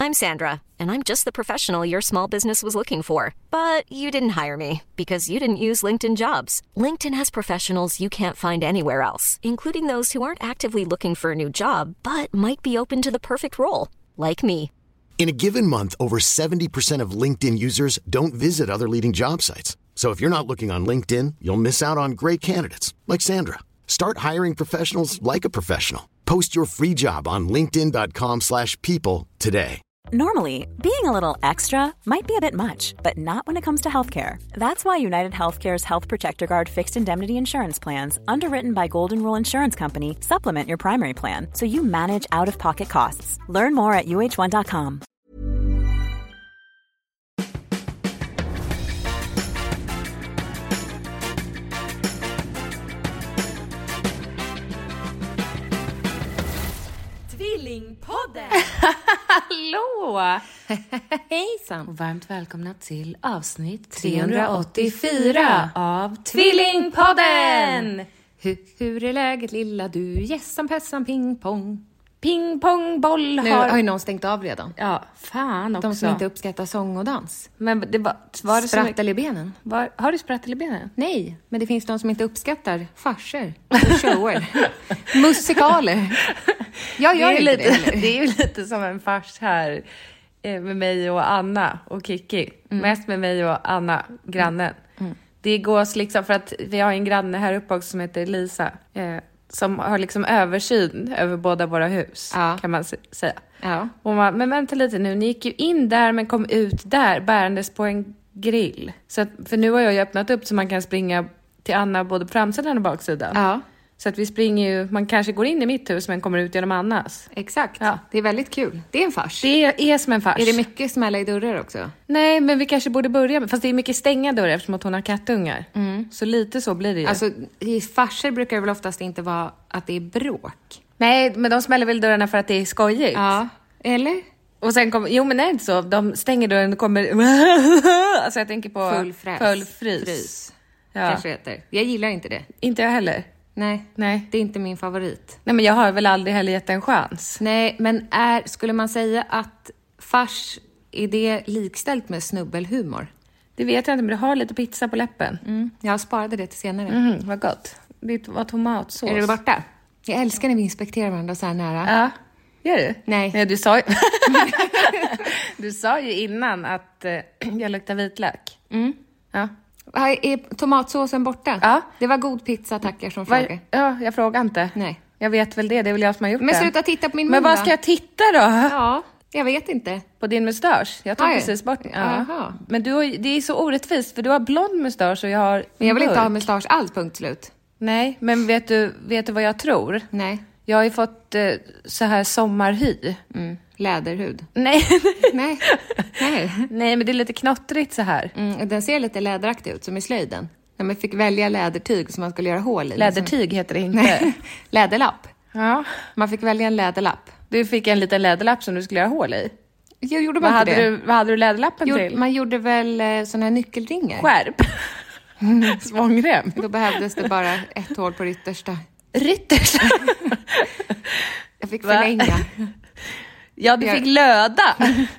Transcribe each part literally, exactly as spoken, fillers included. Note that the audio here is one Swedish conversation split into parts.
I'm Sandra, and I'm just the professional your small business was looking for. But you didn't hire me because you didn't use LinkedIn Jobs. LinkedIn has professionals you can't find anywhere else, including those who aren't actively looking for a new job, but might be open to the perfect role, like me. In a given month, over seventy percent of LinkedIn users don't visit other leading job sites. So if you're not looking on LinkedIn, you'll miss out on great candidates like Sandra. Start hiring professionals like a professional. Post your free job on linkedin dot com slash people today. Normally, being a little extra might be a bit much, but not when it comes to healthcare. That's why United Healthcare's Health Protector Guard fixed indemnity insurance plans, underwritten by Golden Rule Insurance Company, supplement your primary plan so you manage out-of-pocket costs. Learn more at U H one dot com. Tvillingpodden! Hallå! Hejsan! Och varmt välkomna till avsnitt trehundraåttiofyra av Tvillingpodden! Hur, hur är läget lilla du? Gässan, pessan, ping pong. Ping pong boll har... Nu har ju någon stängt av redan. Ja, fan också. De som inte uppskattar sång och dans. Men det var... var det sprattel i benen. Var, har du sprattel i benen? Nej, men det finns de som inte uppskattar farser och shower. Musikaler. Jag gör det inte lite, det heller. Det är ju lite som en fars här med mig och Anna och Kiki. Mm. Mest med mig och Anna, grannen. Mm. Det gås liksom för att vi har en granne här uppe också som heter Lisa. Eh, som har liksom översyn över båda våra hus, ja. Kan man säga. Ja. Och man, men vänta lite nu, ni gick ju in där men kom ut där bärandes på en grill. Så att, för nu har jag ju öppnat upp så man kan springa till Anna både på framsidan och baksidan. Ja. Så att vi springer ju, man kanske går in i mitt hus men kommer ut genom Annas. Exakt, ja. Det är väldigt kul. Det är en fars. Det är som en fars. Är det mycket smälla i dörrar också? Nej, men vi kanske borde börja med, fast det är mycket stänga dörrar eftersom att hon har kattungar. Mm. Så lite så blir det ju. Alltså, i farser brukar det väl oftast inte vara att det är bråk. Nej, men de smäller väl dörrarna för att det är skojigt. Ja, eller? Och sen kommer, jo men är det inte så, de stänger dörren och kommer, alltså jag tänker på full fräs. Full frys. frys. Ja. Kanske heter. Jag gillar inte det. Inte jag heller. Nej, Nej, det är inte min favorit. Nej, men jag har väl aldrig heller gett en chans. Nej, men är, skulle man säga att fars, är det likställt med snubbelhumor? Det vet jag inte, men du har lite pizza på läppen. Mm, jag sparade det till senare. Mm, vad gott. Det var tomatsås. Är det borta? Jag älskar när vi inspekterar varandra så här nära. Ja, gör du? Nej. Nej, du sa ju... du sa ju innan att eh, jag luktar vitlök. Mm. Ja. Är tomatsåsen borta? Ja. Det var god pizza, tackar som Var, frågar. ja, jag frågar inte. Nej. Jag vet väl det, det är väl jag som har gjort Men det. Men sluta titta på min mun. Men vad ska jag titta då? Ja, jag vet inte. På din mustasch? Jag tog Aj. precis bort. Ja. Aha. Men du har, det är så orättvist, för du har blond mustasch och jag har... Men jag vill mörk. inte ha mustasch alls, punkt slut. Nej, men vet du, vet du vad jag tror? Nej. Jag har ju fått eh, så här sommarhy. Mm. Läderhud. Nej. Nej. Nej. Nej, men det är lite knottrigt så här. Mm, den ser lite läderaktig ut, som i slöjden. När man fick välja lädertyg som man skulle göra hål i. Lädertyg liksom. heter det inte. Nej. Läderlapp. Ja. Man fick välja en läderlapp. Du fick en liten läderlapp som du skulle göra hål i. Jag gjorde vad inte hade det. Du, vad hade du läderlappen Gjord, till? Man gjorde väl eh, såna här nyckelringar. Skärp. Svångrem. Då behövdes det bara ett hål på det yttersta. Ryttersta. Jag fick förlänga. Ja, du jag... fick löda.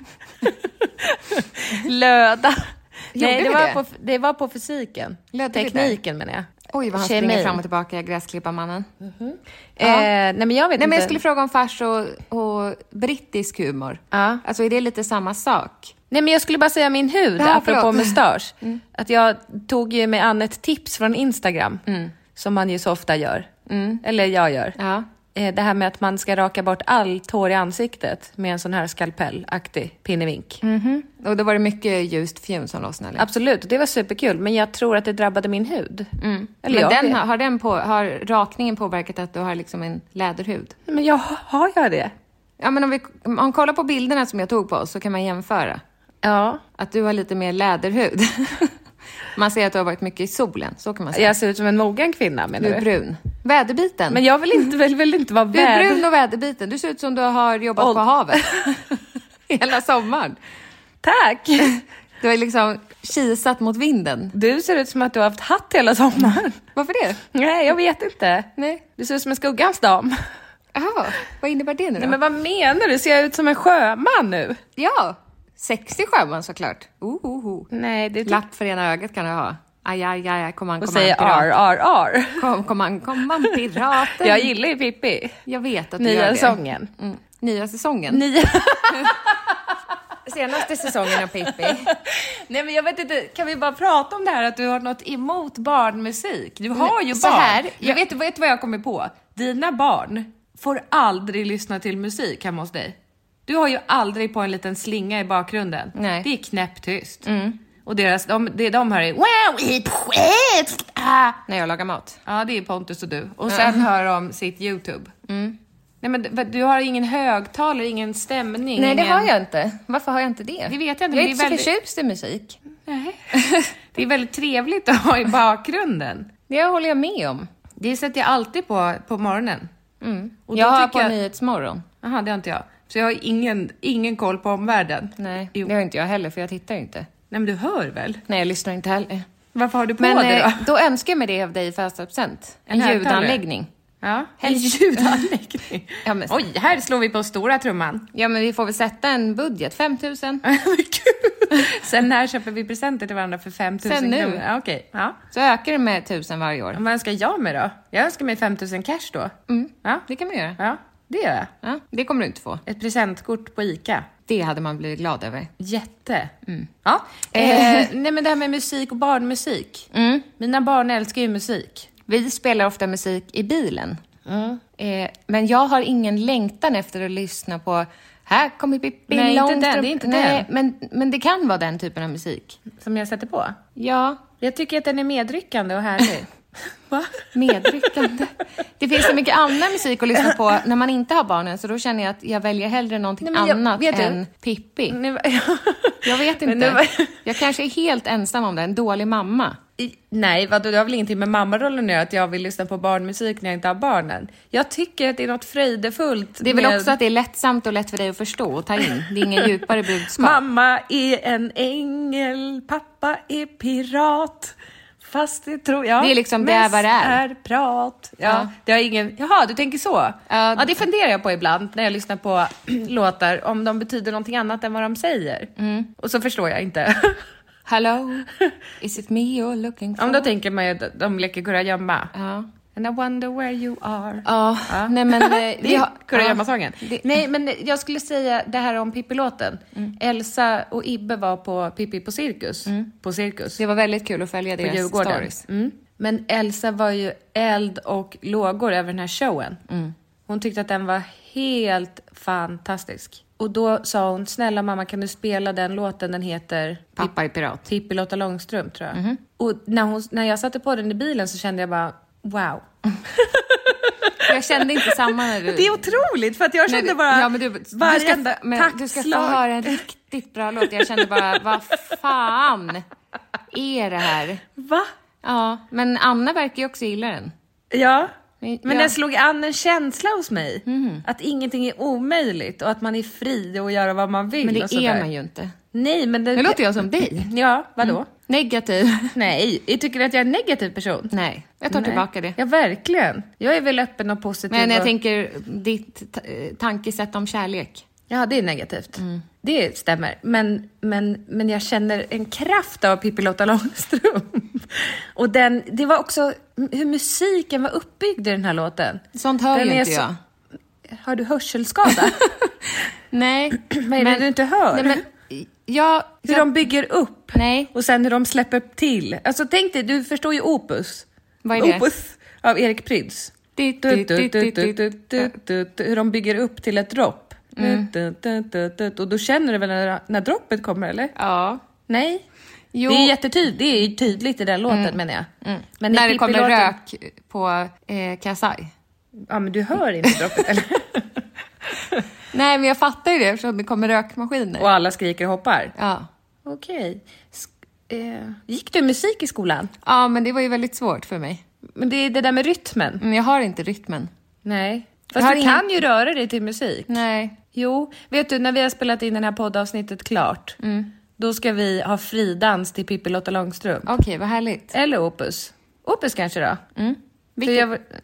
löda. Nej, det var, det? På, det var på fysiken. Lödde tekniken menar jag. Oj, vad han Kemi. springer fram och tillbaka, gräsklipparmannen. Mm-hmm. Ja. Eh, nej, men jag vet nej, inte. Men jag skulle fråga om fars och, och brittisk humor. Ja. Alltså, är det lite samma sak? Nej, men jag skulle bara säga min hud, ja, apropå mustasch. Mm. Att jag tog ju med an ett tips från Instagram. Mm. Som man ju så ofta gör. Mm. Eller jag gör. Ja. Det här med att man ska raka bort allt hår i ansiktet med en sån här skalpellaktig pinnevink. Mm-hmm. Och då var det mycket ljust fjun som lossnade. Absolut, det var superkul. Men jag tror att det drabbade min hud. Mm. Eller men jag, den, har, den på, har rakningen påverkat att du har liksom en läderhud? Men jag har jag det? Ja, men om vi om man kollar på bilderna som jag tog på så kan man jämföra. Ja. Att du har lite mer läderhud. Man ser att du har varit mycket i solen, så kan man säga. Jag ser ut som en mogen kvinna, menar du? Du är brun. Väderbiten. Men jag vill inte, vill, vill inte vara väder... Du är brun och väderbiten. Du ser ut som du har jobbat Old. på havet. Hela sommaren. Tack. Du har liksom kisat mot vinden. Du ser ut som att du har haft hatt hela sommaren. Varför det? Nej, jag vet inte. Nej. Du ser ut som en skuggans dam. Jaha, vad innebär det nu då? Nej, men vad menar du? Ser jag ut som en sjöman nu? Ja, sexig sjöman såklart. Oh, oh, oh. Nej, det är Lapp för ena ögat kan du ha. Aj, aj, aj, kom an, och kom säger an, ar, pirat. ar, ar. Kom, kom an, kom an, piraten. Jag gillar ju Pippi. Jag vet att du Nya gör det. säsongen. Mm. Nya säsongen? Nya... Senaste säsongen av Pippi. Nej, men jag vet inte, kan vi bara prata om det här att du har något emot barnmusik? Du har ju Så barn. här, jag jag- vet, vet vad jag kommer på? Dina barn får aldrig lyssna till musik hemma hos dig. Du har ju aldrig på en liten slinga i bakgrunden. Nej. Det är knäpptyst. Mm. Och deras, de, det de hör är... Ah. När jag lagar mat. Ja, det är Pontus och du. Och sen hör de sitt YouTube. Mm. Nej, men du- du har ingen högtalare, ingen stämning. Nej, det ingen... har jag inte. Varför har jag inte det? Det vet jag inte, Jag är men inte det är så väldigt- förtjust i musik. Nej. Det är väldigt trevligt att ha i bakgrunden. Det håller jag med om. Det sätter jag alltid på på morgonen. Mm. Och då Jag har tycker på jag- Nyhetsmorgon. Jaha, det har inte jag. Så jag har ingen, ingen koll på omvärlden. Nej, Jo. det har inte jag heller för jag tittar ju inte. Nej, men du hör väl? Nej, jag lyssnar inte heller. Varför har du på Men det då? eh, då önskar jag mig det av dig i fasta procent. En, En högtalare. ljudanläggning. Ja, en ljudanläggning. Ja, men- Oj, här slår vi på stora trumman. Ja, men vi får väl sätta en budget. fem tusen. Men gud. Sen när köper vi presenter till varandra för fem tusen Sen nu. kronor? Ja, okej. Ja. Så ökar det med tusen varje år. Vad önskar jag mig då? Jag önskar mig fem tusen cash då. Mm. Ja, Det kan man göra. ja, det gör jag. Ja, det kommer du inte få. Ett presentkort på ICA. Det hade man blivit glad över. Jätte. Mm. Ja. Eh, nej, men det här med musik och barnmusik. Mm. Mina barn älskar ju musik. Vi spelar ofta musik i bilen. Mm. Eh, men jag har ingen längtan efter att lyssna på här kommer Pippi Nej, inte Långstrump. den, det är inte Nej, den. Men, men det kan vara den typen av musik. Som jag sätter på. Ja, Jag tycker att den är medryckande och härlig. Va? medryckande. Det finns så mycket annan musik att lyssna på när man inte har barnen. Så då känner jag att jag väljer hellre någonting Nej, men jag- annat vet du- än Pippi. Nu, Jag vet Men inte. nu var- Jag kanske är helt ensam om det. En dålig mamma. I- Nej, vadå, det har väl ingenting med mammarollen att göra att jag vill lyssna på barnmusik när jag inte har barnen. Jag tycker att det är något fröjdefullt. Det är väl med... också att det är lättsamt och lätt för dig att förstå och ta in. Det är ingen djupare budskap. Mamma är en ängel, pappa är pirat. Fast det tror jag. Det är liksom, det är mest vad det är. är prat. Ja, Ja. det har ingen... Jaha, du tänker så? Ja. Ja, det funderar jag på ibland när jag lyssnar på låtar. Om de betyder någonting annat än vad de säger. Mm. Och så förstår jag inte. Hello, is it me you're looking for? Om då tänker man ju att de leker kurragömma. Ja. And I wonder where you are. Ja, nej men... eh, Det vi är har- kurragömmasången. Det- Nej, men jag skulle säga det här om Pippi-låten. Elsa och Ibbe var på Pippi på cirkus. På cirkus. Det var väldigt kul att följa På deras Djurgården. stories. Mm. Men Elsa var ju eld och lågor över den här showen. Hon tyckte att den var helt fantastisk. Och då sa hon, snälla mamma, kan du spela den låten? Den heter Pappa är pirat. Pippi Lotta Långstrump, tror jag. Och när, hon, när jag satte på den i bilen så kände jag bara, wow. Jag kände inte samma när du... Det är otroligt, för att jag när kände du, bara ja, men du, du ska, varenda men du ska få taktslag. höra en riktigt bra låt. Jag kände bara, vad fan är det här? Va? Ja, men Anna verkar ju också gilla den. Ja. Men- Men ja. den slog an en känsla hos mig. Att ingenting är omöjligt och att man är fri att göra vad man vill. Men och det sådär. är man ju inte. Nej, men det... Nu låter jag som dig. Ja, vadå? Negativ. Nej, jag tycker att jag är en negativ person. Nej, jag tar Nej. tillbaka det. Ja, verkligen. Jag är väl öppen och positiv. Men jag och... tänker ditt ta- eh, tankesätt om kärlek. Ja, det är negativt. Mm. Det stämmer. Men, men, men jag känner en kraft av Pippi Lotta Långstrump. Och den, det var också hur musiken var uppbyggd i den här låten. Sånt hör Den ju är inte så- jag. Har du hörselskada? Nej. Vad är det du inte hör? Nej, men jag... Hur de bygger upp. Nej. Och sen hur de släpper till. Alltså tänk dig, du förstår ju Opus. Vad är det? Opus av Erik Prydz. Du, du, du, du, du, du, du. Hur de bygger upp till ett dropp. Mm. Och då känner du väl när, när droppet kommer, eller? Ja. Nej. Jo. Det är jättetydligt. Det är tydligt i den låten, menar jag. Mm. Men i När det kommer Pippi-låten- rök på eh, Kasai. Ja, men du hör inte droppet, eller? Nej, men jag fattar ju det eftersom det kommer rökmaskiner. Och alla skriker och hoppar. Ja. Okej. Sk- eh, gick du musik i skolan? Ja, men det var ju väldigt svårt för mig. Men det är det där med rytmen. Men jag har inte rytmen. Nej. Jag Fast har du ingen- kan ju röra dig till musik. Nej. Jo, vet du, när vi har spelat in den här poddavsnittet klart, då ska vi ha fridans till Pippi Lotta Långstrump. Okej, vad härligt. Eller Opus. Opus kanske då? Mm. För Vilket... jag,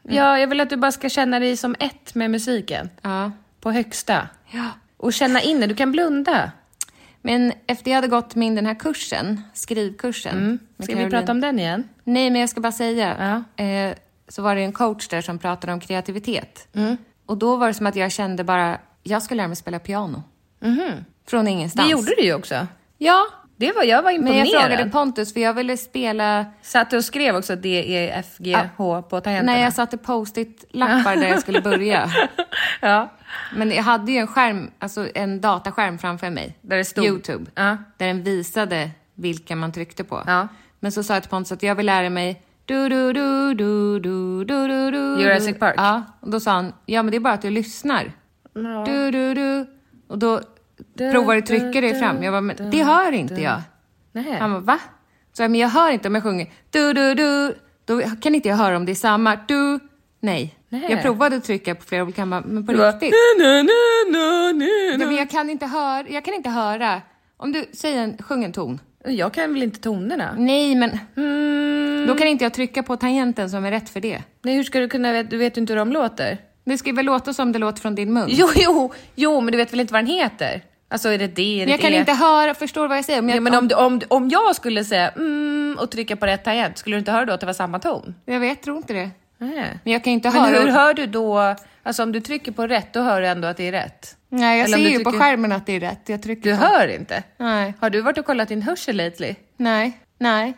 Ja, jag vill att du bara ska känna dig som ett med musiken. Ja. På högsta. Ja. Och känna in det. Du kan blunda. Men efter jag hade gått min den här kursen, skrivkursen. Mm. Ska vi prata om den igen? Nej, men jag ska bara säga. Ja. Eh, så var det en coach där som pratade om kreativitet. Mm. Och då var det som att jag kände bara, jag skulle lära mig spela piano. Mm-hmm. Från ingenstans. Det gjorde du ju också. Ja. Det var, jag var imponerad. Men jag frågade Pontus, för jag ville spela... Satt och skrev också D, E, F, G, H på tangenterna. Nej, jag satte post-it-lappar där jag skulle börja. Ja. Men jag hade ju en skärm, alltså en dataskärm framför mig. Där det stod. YouTube. Ja. Där den visade vilka man tryckte på. Ja. Men så sa jag till Pontus att jag vill lära mig... Du, du, du, du, du, du, du, du, Jurassic Park. Ja, och då sa han, ja men det är bara att du lyssnar. Ja. Du, du, du. Och då Du, provar du du, trycka dig du, fram. Jag bara, men du, det hör inte du. jag. Nej. Han bara, va? Så jag, men jag hör inte om jag sjunger du, du, du. Då kan inte jag höra om det är samma. Du, nej. Nej. Jag provade att trycka på flera olika, men på Du bara, riktigt. nu, nu, nu, nu, Ja, nu. men jag kan inte höra. Jag kan inte höra. Om du säger en, sjung en ton. Jag kan väl inte tonerna? Nej, men Mm. då kan inte jag trycka på tangenten som är rätt för det. Nej, hur ska du kunna veta? Du vet ju inte hur de låter. Det ska väl låta som det låter från din mun. Jo, jo, jo, men du vet väl inte vad den heter? Alltså är det D, är det Men jag kan E? inte höra, förstår vad jag säger? Om jag, Ja, men om, du, om, om jag skulle säga mm och trycka på rätt tangent, skulle du inte höra då att det var samma ton? Jag vet, tror inte det. Nej. Men jag kan inte Men höra. hur hör du då? Alltså om du trycker på rätt, då hör du ändå att det är rätt. Nej, jag Eller om ser du ju på trycker- skärmen att det är rätt. Jag trycker Du på. hör inte? Nej, Har du varit och kollat din hörsel lately? nej, nej.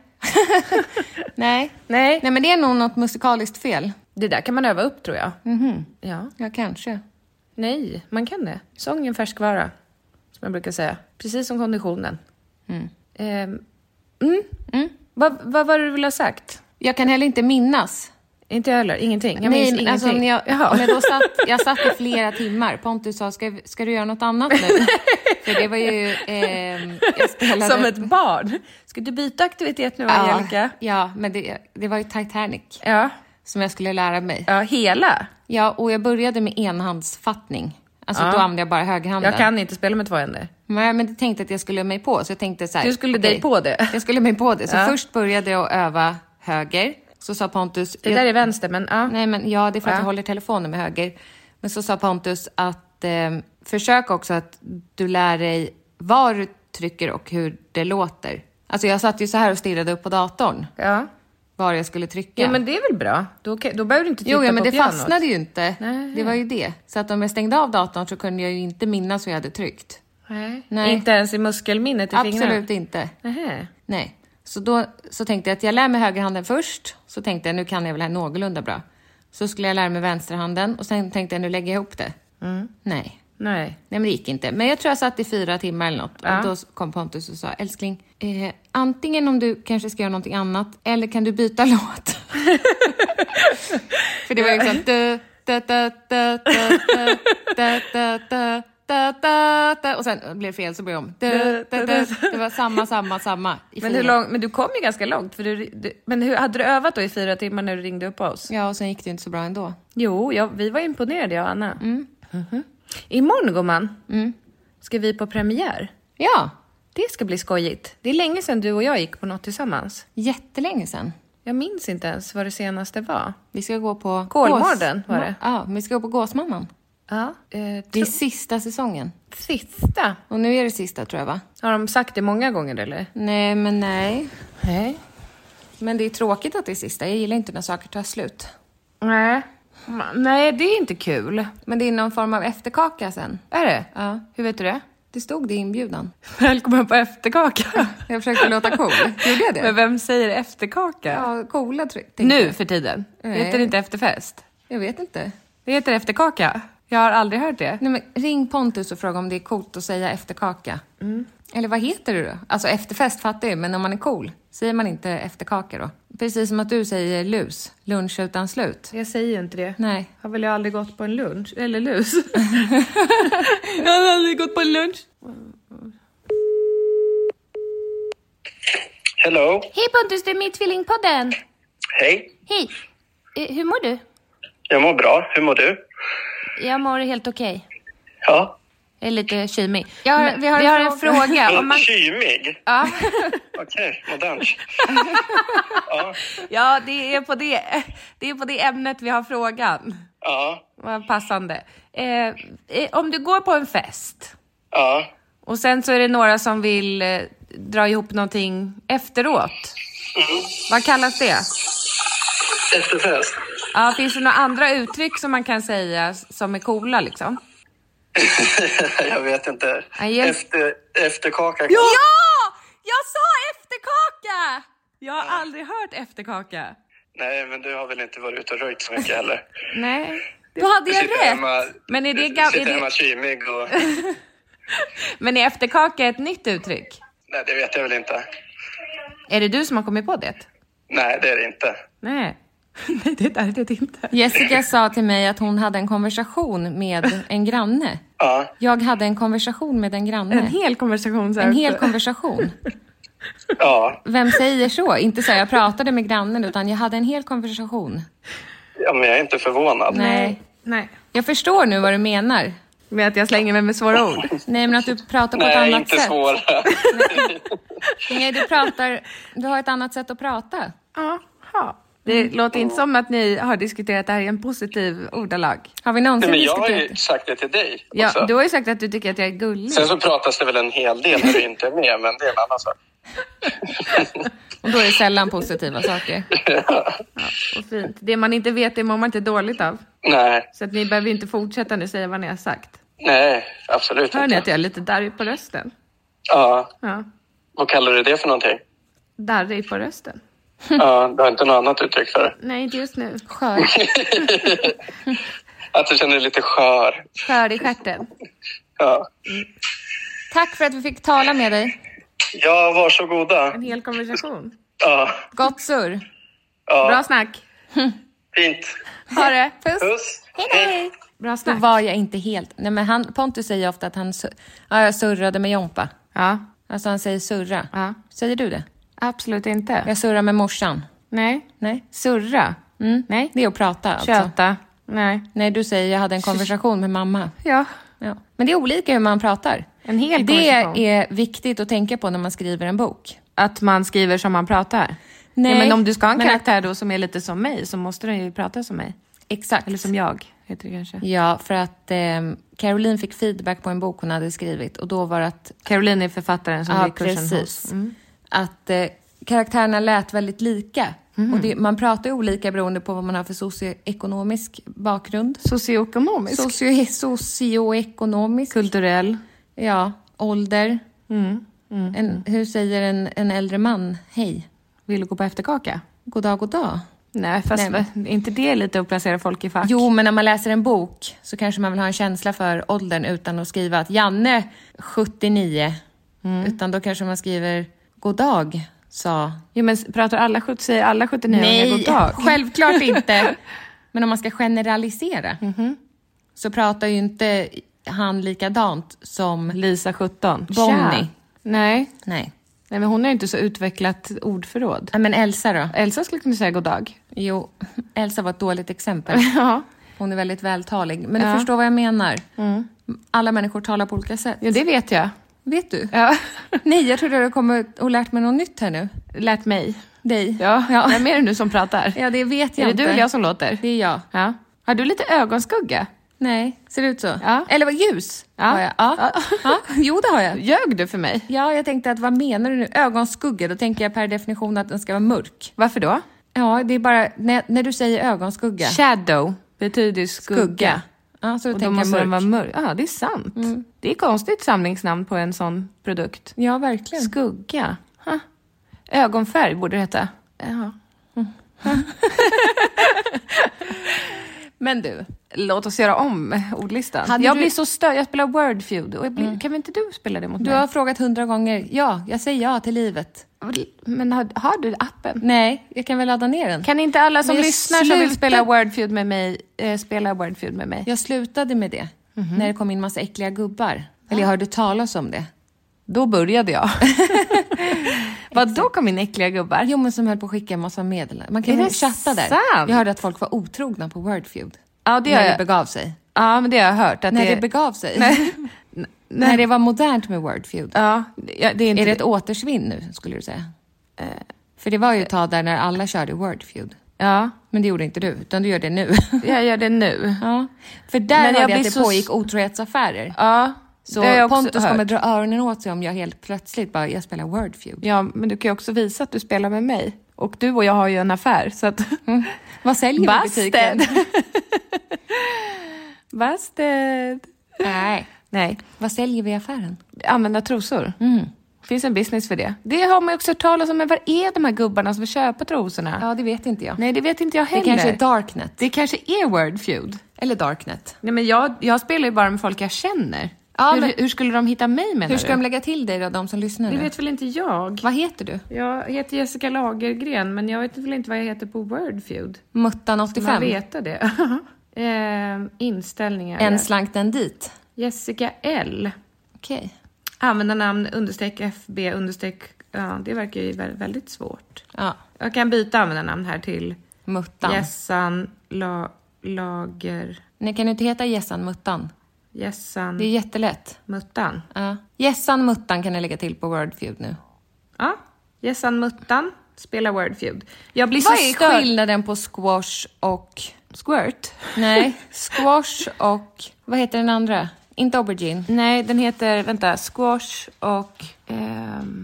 nej. Nej. Nej, men det är nog något musikaliskt fel. Det där kan man öva upp, tror jag. Mhm. Ja. Ja, kanske. Nej, man kan det. Sång är en färskvara, som jag brukar säga. Precis som konditionen. Mm. Ehm, mm. Mm. Vad, vad var det du ville ha sagt? Jag kan heller inte minnas. Inte jag heller, ingenting. Jag Nej, minns men ingenting. alltså, när jag, Jaha. när jag, då satt, jag satt i flera timmar. Pontus sa, ska, ska du göra något annat nu? För det var ju... ehm, jag spelade... Som ett barn. Ska du byta aktivitet nu, Angelica? Ja, ja, men det, det var ju Titanic Ja. som jag skulle lära mig. Ja, hela. Ja, och jag började med enhandsfattning. Alltså Ja. då använde jag bara högerhanden. Jag kan inte spela med två händer. Nej, men jag tänkte att jag skulle mig på. Så jag tänkte så här, Du skulle okej, dig på det. Jag skulle mig på det. Så Ja. först började jag öva höger. Så sa Pontus... Det där är vänster, men ja. Nej, men ja, det är för att Ja. jag håller telefonen med höger. Men så sa Pontus att eh, försök också att du lär dig var du trycker och hur det låter. Alltså jag satt ju så här och stirrade upp på datorn. Ja. Var jag skulle trycka. Ja, men det är väl bra. Då, kan- då behöver du inte titta Jo, ja, men på det pianot. fastnade ju inte. Nej. Det var ju det. Så att om jag stängde av datorn så kunde jag ju inte minnas hur jag hade tryckt. Nej. Nej. Inte ens i muskelminnet i fingrarna? Absolut inte. Nähä. Nej. Så då så tänkte jag att jag lär mig högerhanden först. Så tänkte jag, nu kan jag väl här någorlunda bra. Så skulle jag lära mig vänsterhanden. Och sen tänkte jag, nu lägger jag ihop det. Mm. Nej. Nej. Nej, men det gick inte. Men jag tror jag satt i fyra timmar eller något. Ja. Och då kom Pontus och sa, älskling, eh, antingen om du kanske ska göra någonting annat, eller kan du byta låt? För det var ju liksom... Du, da, da, da, da, da, da, da, da, da, da, och sen blev det fel, så började jag om. Du, da, da, det var samma, samma, samma. I Men, fyra. hur lång, men du kom ju ganska långt. För du, du, men hur, hade du övat då i fyra timmar när du ringde upp oss? Ja, och sen gick det inte så bra ändå. Jo, jag, vi var imponerade, jag och Anna. Mm. Mm-hmm. Imorgon, gumman, Mm. ska vi på premiär. Ja, Det ska bli skojigt. Det är länge sedan du och jag gick på något tillsammans. jättelänge sedan. Jag minns inte ens vad det senaste var. Vi ska gå på... Kolmården var det. Ja, vi ska gå på Gåsmamman. Ja. Eh, Det är sista säsongen. sista. Och nu är det sista, tror jag, va? Har de sagt det många gånger, eller? Nej, men nej. Nej. Men det är tråkigt att det är sista. Jag gillar inte när saker tar slut. Nej. Nej, det är inte kul. Men det är någon form av efterkaka sen. Är det? Ja. Hur vet du det? Det stod det i inbjudan. Välkommen på efterkaka. Jag försökte låta cool. Gjorde jag det? Men vem säger efterkaka? Ja, coola tror jag. Nu för tiden. Nej. Heter det inte efterfest? Jag vet inte. Det heter efterkaka. Jag har aldrig hört det. Nej, men ring Pontus och fråga om det är coolt att säga efterkaka. Mm. Eller vad heter det då? Alltså efterfest fattar jag, men om man är cool, säger man inte efterkaka då? Precis som att du säger lus. Lunch utan slut. Jag säger ju inte det. Nej. Har väl jag aldrig gått på en lunch? Eller lus? Jag har aldrig gått på en lunch. Hello. Hej Pontus, det är mitt tvillingpodden. Hej. Hej. Eh, hur mår du? Jag mår bra. Hur mår du? Jag mår helt okej. Ja. Jag är lite kymig. Jag har, vi har, vi en, har en fråga. fråga. Om man... Kymig? Ja. Okej, okay, modernt. Ja. Ja, det är, på det, det är på det ämnet vi har frågan. Ja. Vad passande. Eh, om du går på en fest. Ja. Och sen så är det några som vill eh, dra ihop någonting efteråt. Mm. Vad kallas det? Efterfest. Ja, finns det några andra uttryck som man kan säga som är coola liksom? Jag vet inte. Aj, Efter, efterkaka. Ja! Jag sa efterkaka! Jag har aldrig hört efterkaka. Nej, men du har väl inte varit ute och röjt så mycket heller. Nej, då hade Du jag sitter rätt. hemma, Men är det du gam- sitter är det... hemma kymig och... Men är efterkaka ett nytt uttryck? Nej, det vet jag väl inte. Är det du som har kommit på det? Nej, det är det inte. Nej. Nej, det är det inte. Jessica sa till mig att hon hade en konversation med en granne. Ja. Jag hade en konversation med en granne. En hel konversation. Så här. En hel konversation. Ja. Vem säger så? Inte så här, jag pratade med grannen, utan jag hade en hel konversation. Ja, men jag är inte förvånad. Nej. Nej. Jag förstår nu vad du menar. Med att jag slänger mig med svåra ord. Nej, men att du pratar på Nej, ett annat inte sätt. svåra. Nej, du pratar... Du har ett annat sätt att prata. Jaha. Det låter inte som att ni har diskuterat det här i en positiv ordalag. Har vi någonsin Nej, men jag har diskuterat ju sagt det till dig Ja, också. du har ju sagt att du tycker att jag är gullig. Sen så pratas det väl en hel del när du inte är med, men det är en annan sak. Och då är det sällan positiva saker. Ja, och fint. Det man inte vet, det mår man inte dåligt av. Nej, Så att ni behöver inte fortsätta nu säga vad ni har sagt. nej, absolut Hör ni inte. att jag är lite darrig på rösten? Ja, Ja, vad kallar du det för någonting? darrig på rösten. Ja, du har inte något annat uttryck för det? Nej, inte just nu. Skör. Att du känner dig lite skör. Skör i stjärten. Ja, Tack för att vi fick tala med dig. ja, varsågoda. En hel konversation. Ja, Gott surr. ja. Bra snack. Fint. Ha det. Puss. Puss. Hej. Bra Då snack. var jag inte helt... Nej, men han, Pontus säger ofta att han sur... ja, jag surrade med Jompa. Ja, Alltså han säger surra. Ja. Säger du det? absolut inte. Jag surrar med morsan. Nej. Nej. Surra. Mm. Nej. Det är att prata alltså. Köta. Nej. Nej, du säger jag hade en konversation med mamma. Ja. Ja. Men det är olika hur man pratar. En hel Det konversation. är viktigt att tänka på när man skriver en bok. Att man skriver som man pratar. Nej, Ja, men om du ska ha en men karaktär då som är lite som mig, så måste den ju prata som mig. Exakt. Eller som jag, heter det kanske. Ja, för att eh, Caroline fick feedback på en bok hon hade skrivit. Och då var det att... Caroline är författaren som Ja, gick kursen precis. hos. Mm. Att eh, karaktärerna lät väldigt lika. Och det, man pratar ju olika beroende på vad man har för socioekonomisk bakgrund. Socioekonomisk. Socio, socioekonomisk. Kulturell. Ja, ålder. Mm. Mm. En, hur säger en, en äldre man hej? Vill du gå på efterkaka? God dag, god dag. Nej, fast Nej. Nej. inte det lite att placera folk i fack? Jo, men när man läser en bok så kanske man vill ha en känsla för åldern utan att skriva att Janne sjuttionio. Mm. Utan då kanske man skriver god dag, sa... Jo, men pratar alla, säger alla sjuttionio-åringar god Nej, dag? självklart inte. Men om man ska generalisera Mm-hmm. så pratar ju inte han likadant som Lisa sjutton. Bonnie. Tja. Nej. Nej. Nej, men hon har ju inte så utvecklat ordförråd. Ja, men Elsa då? Elsa skulle kunna säga god dag. Jo, Elsa var ett dåligt exempel. Ja. Hon är väldigt vältalig. Men Ja. du förstår vad jag menar. Mm. Alla människor talar på olika sätt. Ja, det vet jag. Vet du? Ja. Nej, jag trodde du hade kommit och lärt mig något nytt här nu. Lärt mig. Dig. Ja. Ja. Vem är det nu som pratar? Ja, det vet jag Är det inte. du eller jag som låter? Det är jag. Ja. Har du lite ögonskugga? Nej, ser det ut så? Ja. Eller vad ljus? Ja. Har jag? Ja. Ja. Ja. Jo, det har jag. Ljög du för mig? Ja, jag tänkte att vad menar du nu? Ögonskugga, då tänker jag per definition att den ska vara mörk. Varför då? Ja, det är bara när, när du säger ögonskugga. Shadow betyder skugga. Skugga. Ja, så då Och då tänker jag måste den mörk. vara mörk. Ja, det är sant. Mm. Det är konstigt samlingsnamn på en sån produkt. Ja, verkligen. Skugga. Ha. Ögonfärg borde det heta. Jaha. Men du, Låt oss göra om ordlistan. Hade jag du- blir så störd. Jag spelar Wordfeud. Och jag blir... Kan inte du spela det mot du mig? har frågat hundra gånger. Ja, jag säger ja till livet. Men har, har du appen? Nej, jag kan väl ladda ner den. Kan inte alla som Men jag lyssnar som vill slutar- spela Wordfeud med mig eh, spela Wordfeud med mig? Jag slutade med det när det kom in massa äckliga gubbar. Eller jag hörde talas om det. Då började jag. Vad då kom in äckliga gubbar? Jo, men som höll på att skicka en massa meddelanden. Man kan Är ju det chatta där. sant? Jag hörde att folk var otrogna på Wordfeud. Ja, det när har det jag. begav sig. Ja, men det har jag hört. Att När det... det begav sig? Nej. När det var modernt med Wordfeud? Ja, ja, det är inte... Är det ett återsvinn nu, skulle du säga? Eh. För det var ju ett tag där när alla körde Wordfeud. Ja. Men det gjorde inte du, utan du gör det nu. Jag gör det nu. Ja. För där Men har jag vi att blir det så... pågick otrohetsaffärer. Ja. Så det har jag också Pontus hört. kommer dra öronen åt sig om jag helt plötsligt bara, jag spelar Wordfeud. Ja, men du kan ju också visa att du spelar med mig. Och du och jag har ju en affär, så att... Mm. Vad säljer du i butiken? Busted! Nej. Nej. Vad säljer vi i affären? Använda trosor. Mm. Finns en business för det. Det har man också hört talas om, men vad är de här gubbarna som vill köpa trosorna? Ja, det vet inte jag. Nej, det vet inte jag heller. Det kanske är Darknet. Det kanske är Wordfeud. Eller Darknet. Nej, men jag, jag spelar ju bara med folk jag känner. Ja, hur, men... hur skulle de hitta mig, menar Hur ska du? de lägga till dig då, de som lyssnar? Det nu? vet väl inte jag. Vad heter du? Jag heter Jessica Lagergren, men jag vet väl inte vad jag heter på Wordfeud. Muttan åttiofem. Man vet det. eh, inställningar. En slank den dit. Jessica L. Okej. Okay. Användarnamn understreck F B understreck. Ja, det verkar ju väldigt svårt. Ja. Jag kan byta användarnamn här till Muttan. Jessan la, Lager. Nej, kan du inte heta Jessan Muttan? Jessan. Det är jättelätt. Muttan. Ja. Jessan Muttan kan jag lägga till på Wordfeud nu. Ja. Jessan Muttan spelar Wordfeud. Jag blir Vad så är störd. skillnaden på squash och... Squirt? Nej, squash och... Vad heter den andra? Inte aubergine. Nej, den heter, vänta, squash och... Ehm,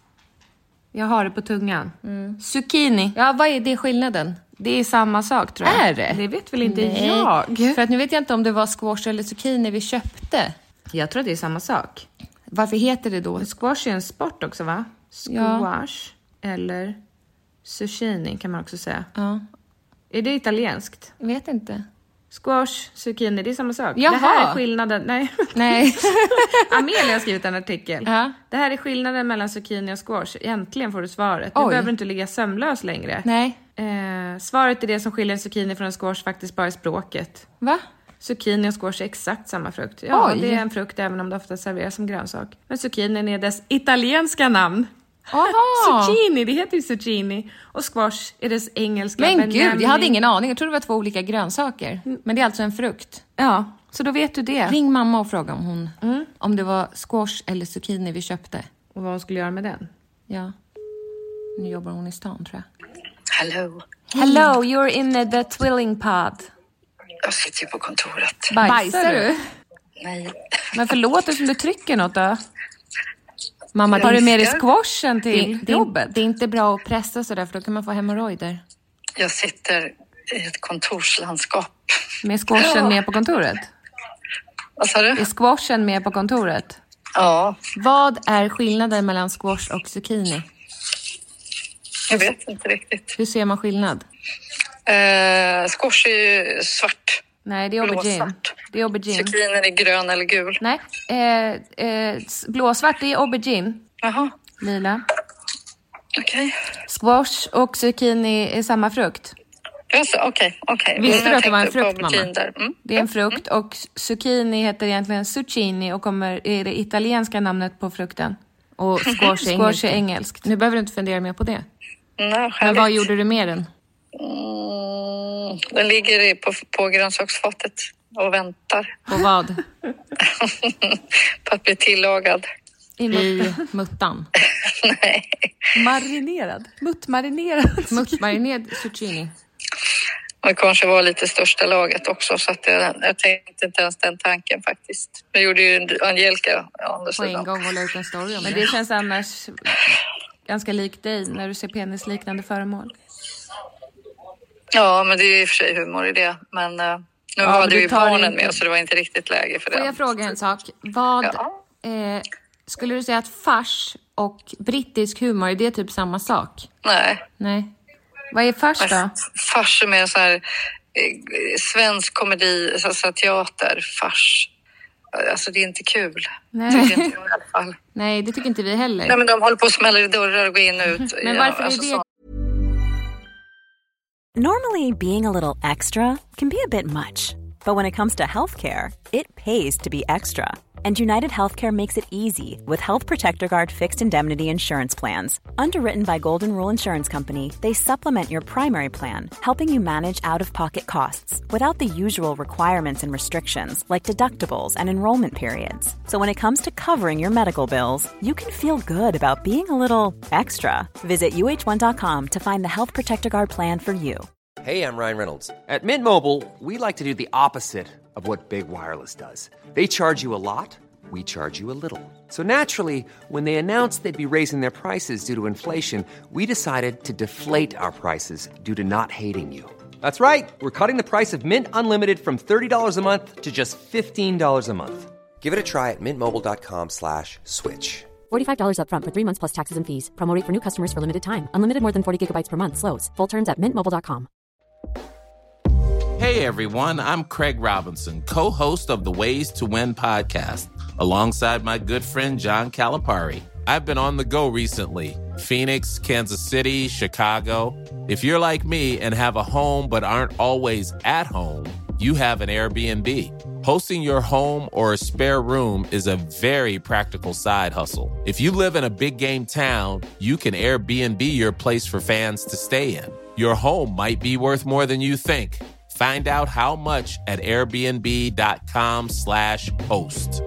jag har det på tungan. Mm. Zucchini. Ja, vad är det skillnaden? Det är samma sak, tror jag. Är det? Det vet väl inte Nej. jag. För att nu vet jag inte om det var squash eller zucchini vi köpte. Jag tror att det är samma sak. Varför heter det då? Men squash är en sport också, va? Squash ja. Eller zucchini kan man också säga. Ja. Är det italienskt? Jag vet inte. Squash, zucchini, det är samma sak. Jaha. Det här är skillnaden. Nej. Nej. Amelia har skrivit en artikel. Ja. Det här är skillnaden mellan zucchini och squash. Äntligen får du svaret. Du Oj. behöver inte ligga sömnlös längre. Nej. Eh, svaret är det som skiljer en zucchini från en squash faktiskt bara i språket. Va? Zucchini och squash är exakt samma frukt. Ja, Oj. det är en frukt även om det ofta serveras som grönsak. Men zucchini är dess italienska namn. Aha. Zucchini, det heter ju zucchini. Och squash är dess engelska Men benämning. gud, jag hade ingen aning. Jag trodde det var två olika grönsaker. Men det är alltså en frukt. Ja, så då vet du det. Ring mamma och fråga om hon... Mm. Om det var squash eller zucchini vi köpte. Och vad hon skulle göra med den. Ja. Nu jobbar hon i stan, tror jag. Hello. Hello, you're in the Twilling pod. Jag sitter ju på kontoret. Bajsar, Bajsar du? Nej. Men förlåt dig som du trycker något då. Mamma, Har du med dig Älskar. squashen till det, det, jobbet? det är inte bra att pressa sådär, för då kan man få hemorrojder. Jag sitter i ett kontorslandskap. Med squashen med på kontoret? Vad sa du? Är squashen med på kontoret? Ja, Vad är skillnaden mellan squash och zucchini? jag vet inte riktigt. Hur ser man skillnad? Eh, squash är ju svart. Nej, det är aubergine. Blåsvart. Det är aubergine. Zucchini är grön eller gul. Nej, eh, eh, s- blåsvart det är aubergine. Jaha, Lila. okej. Squash och zucchini är samma frukt. Alltså, okej, okej. Visste Mm, du jag att det var en tänkte på frukt, mamma? aubergine där. Mm. Det är en frukt och zucchini heter egentligen zucchini och kommer, är det italienska namnet på frukten. Och squash är Squash är engelskt. engelskt. Nu behöver du inte fundera mer på det. Nej, Men härligt. vad gjorde du med den? Mm, den ligger i- på, på grönsaksfatet och väntar På vad? på att bli tillagad. I muttan. Nej. Marinerad. Muttmarinerad. Muttmarinerad zucchini. Och det kanske var lite största laget också, så att jag, jag tänkte inte ens den tanken faktiskt. Det gjorde ju Angelica å andra På en sidan. gång och la ut en story om Men det. det känns annars ganska likt dig när du ser penisliknande föremål. Ja, men det är ju i och för sig humor i det. Men uh, nu Ja, hade men vi du ju tar barnen inte- med, så det var inte riktigt läge för det. Får jag fråga en sak? Vad Ja. eh, skulle du säga att fars och brittisk humor, är det typ samma sak? Nej. Nej. Vad är fars då? Fars är mer så här eh, svensk komedi, så, så teater, fars. Alltså det är inte kul. Nej. Tycker inte jag i alla fall. Nej, det tycker inte vi heller. Nej, men de håller på och smäller i dörrar och går in och ut. Men Ja, varför är alltså det... så. Normally, being a little extra can be a bit much, but when it comes to healthcare, it pays to be extra. And United Healthcare makes it easy with Health Protector Guard fixed indemnity insurance plans. Underwritten by Golden Rule Insurance Company, they supplement your primary plan, helping you manage out-of-pocket costs without the usual requirements and restrictions like deductibles and enrollment periods. So when it comes to covering your medical bills, you can feel good about being a little extra. Visit U H one dot com to find the Health Protector Guard plan for you. Hey, I'm Ryan Reynolds. At Mint Mobile, we like to do the opposite of what Big Wireless does. They charge you a lot, we charge you a little. So naturally, when they announced they'd be raising their prices due to inflation, we decided to deflate our prices due to not hating you. That's right. We're cutting the price of Mint Unlimited from thirty dollars a month to just fifteen dollars a month. Give it a try at mintmobile.com slash switch. forty-five dollars up front for three months plus taxes and fees. Promo rate for new customers for limited time. Unlimited more than forty gigabytes per month. Slows full terms at mint mobile dot com. Hey everyone, I'm Craig Robinson, co-host of the Ways to Win podcast, alongside my good friend John Calipari. I've been on the go recently. Phoenix, Kansas City, Chicago. If you're like me and have a home but aren't always at home, you have an Airbnb. Hosting your home or a spare room is a very practical side hustle. If you live in a big game town, you can Airbnb your place for fans to stay in. Your home might be worth more than you think. Find out how much at airbnb.com slash host.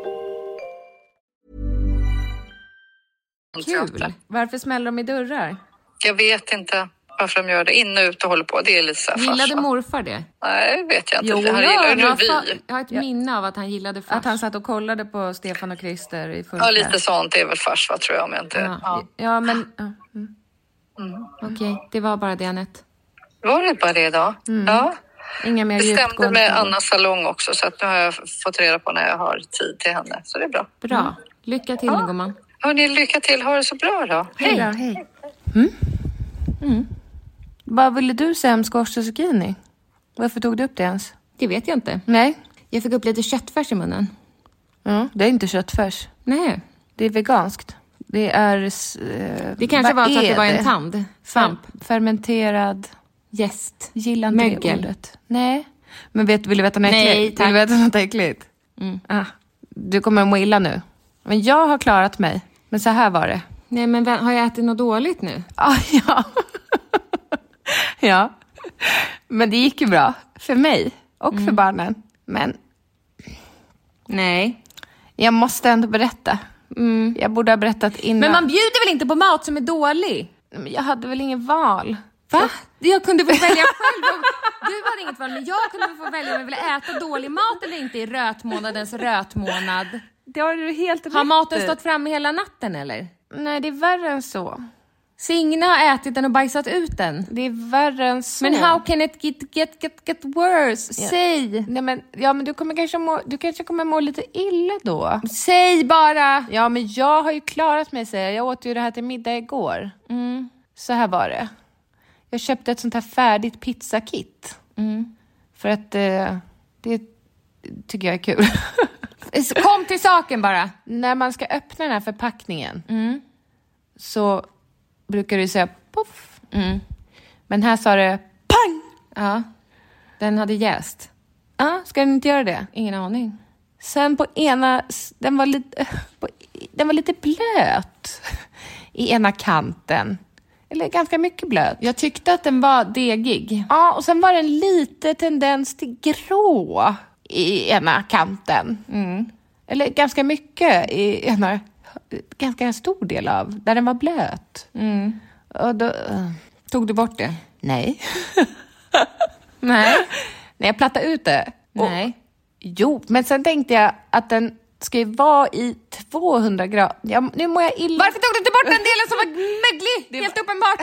Kul. Varför smäller de i dörrar? Jag vet inte varför de gör det. In och ut och håller på. Det är lite så här Gillade farsa. morfar det? Nej, vet jag inte. Jo, han ja, gillar jag ju har revy. Jag har ett minne av att han gillade fars. Att han satt och kollade på Stefan och Christer i full Ja, lite sånt är väl fars, vad tror jag. Om jag inte... Ja. Ja. Ja, men... Ja. Mm. Mm. Okej, okay, det var bara det, Anette. Var det bara det då? Mm. Ja. Inga mer det stämde djupgående. med Annas salong också, så att nu har jag fått reda på när jag har tid till henne. Så det är bra. Bra. Mm. Lycka till, ja. nu, gumman. Hörrni, lycka till. Ha det så bra då. Hej. Hej. Hej. Mm. Mm. Vad ville du säga om squash och zucchini? Varför tog du upp det ens? Det vet jag inte. Nej. Jag fick upp lite köttfärs i munnen. Ja, det är inte köttfärs. Nej. Det är veganskt. Det är... Eh, det kanske var så att det var en tand. Svamp. Fermenterad... Jäst. Gillar inte Mögel. det ordet. Nej. Men vet, vill du veta något äckligt? Nej, tack. Vill du veta något äckligt? Mm. Ah, du kommer att må illa nu. Men jag har klarat mig. Men så här var det. Nej, men har jag ätit något dåligt nu? Ah, ja. Ja. Men det gick ju bra. För mig. Och mm. för barnen. Men... Nej. Jag måste ändå berätta. Mm. Jag borde ha berättat innan. Men man bjuder väl inte på mat som är dålig? Men jag hade väl ingen val. Va? Jag kunde få välja själv. Du hade inget val, men jag kunde få välja om jag ville äta dålig mat eller inte i rötmånadens rötmånad. Det har du helt rätt. Har maten stått framme hela natten eller? Nej, det är värre än så. Signe har ätit den och bajsat ut den. Det är värre än så. Men how can it get, get, get, get worse? Ja. Säg! Nej, men, ja, men du kommer kanske må, du kanske kommer må lite illa då. Säg bara! Ja, men jag har ju klarat mig, säger jag. Jag åt ju det här till middag igår. Mm. Så här var det. Jag köpte ett sånt här färdigt pizzakit. Mm. För att eh, det tycker jag är kul. Kom till saken bara. När man ska öppna den här förpackningen mm. så brukar du säga poff. Mm. Men här sa det pang! Ja, den hade jäst. Ja, ska den inte göra det? Ingen aning. Sen på ena, den var lite, på, den var lite blöt i ena kanten. Eller ganska mycket blöt. Jag tyckte att den var degig. Ja, och sen var det en lite tendens till grå i ena kanten. Mm. Eller ganska mycket i ena, ganska stor del av, där den var blöt. Mm. Och då... Uh, tog du bort det? Nej. Nej. Nej, jag plattade ut det. Nej. Och, jo, men sen tänkte jag att den ska ju vara i tvåhundra grader. Ja, nu mår jag illa. Varför tog du inte bort den delen som var möglig? Det helt var... uppenbart.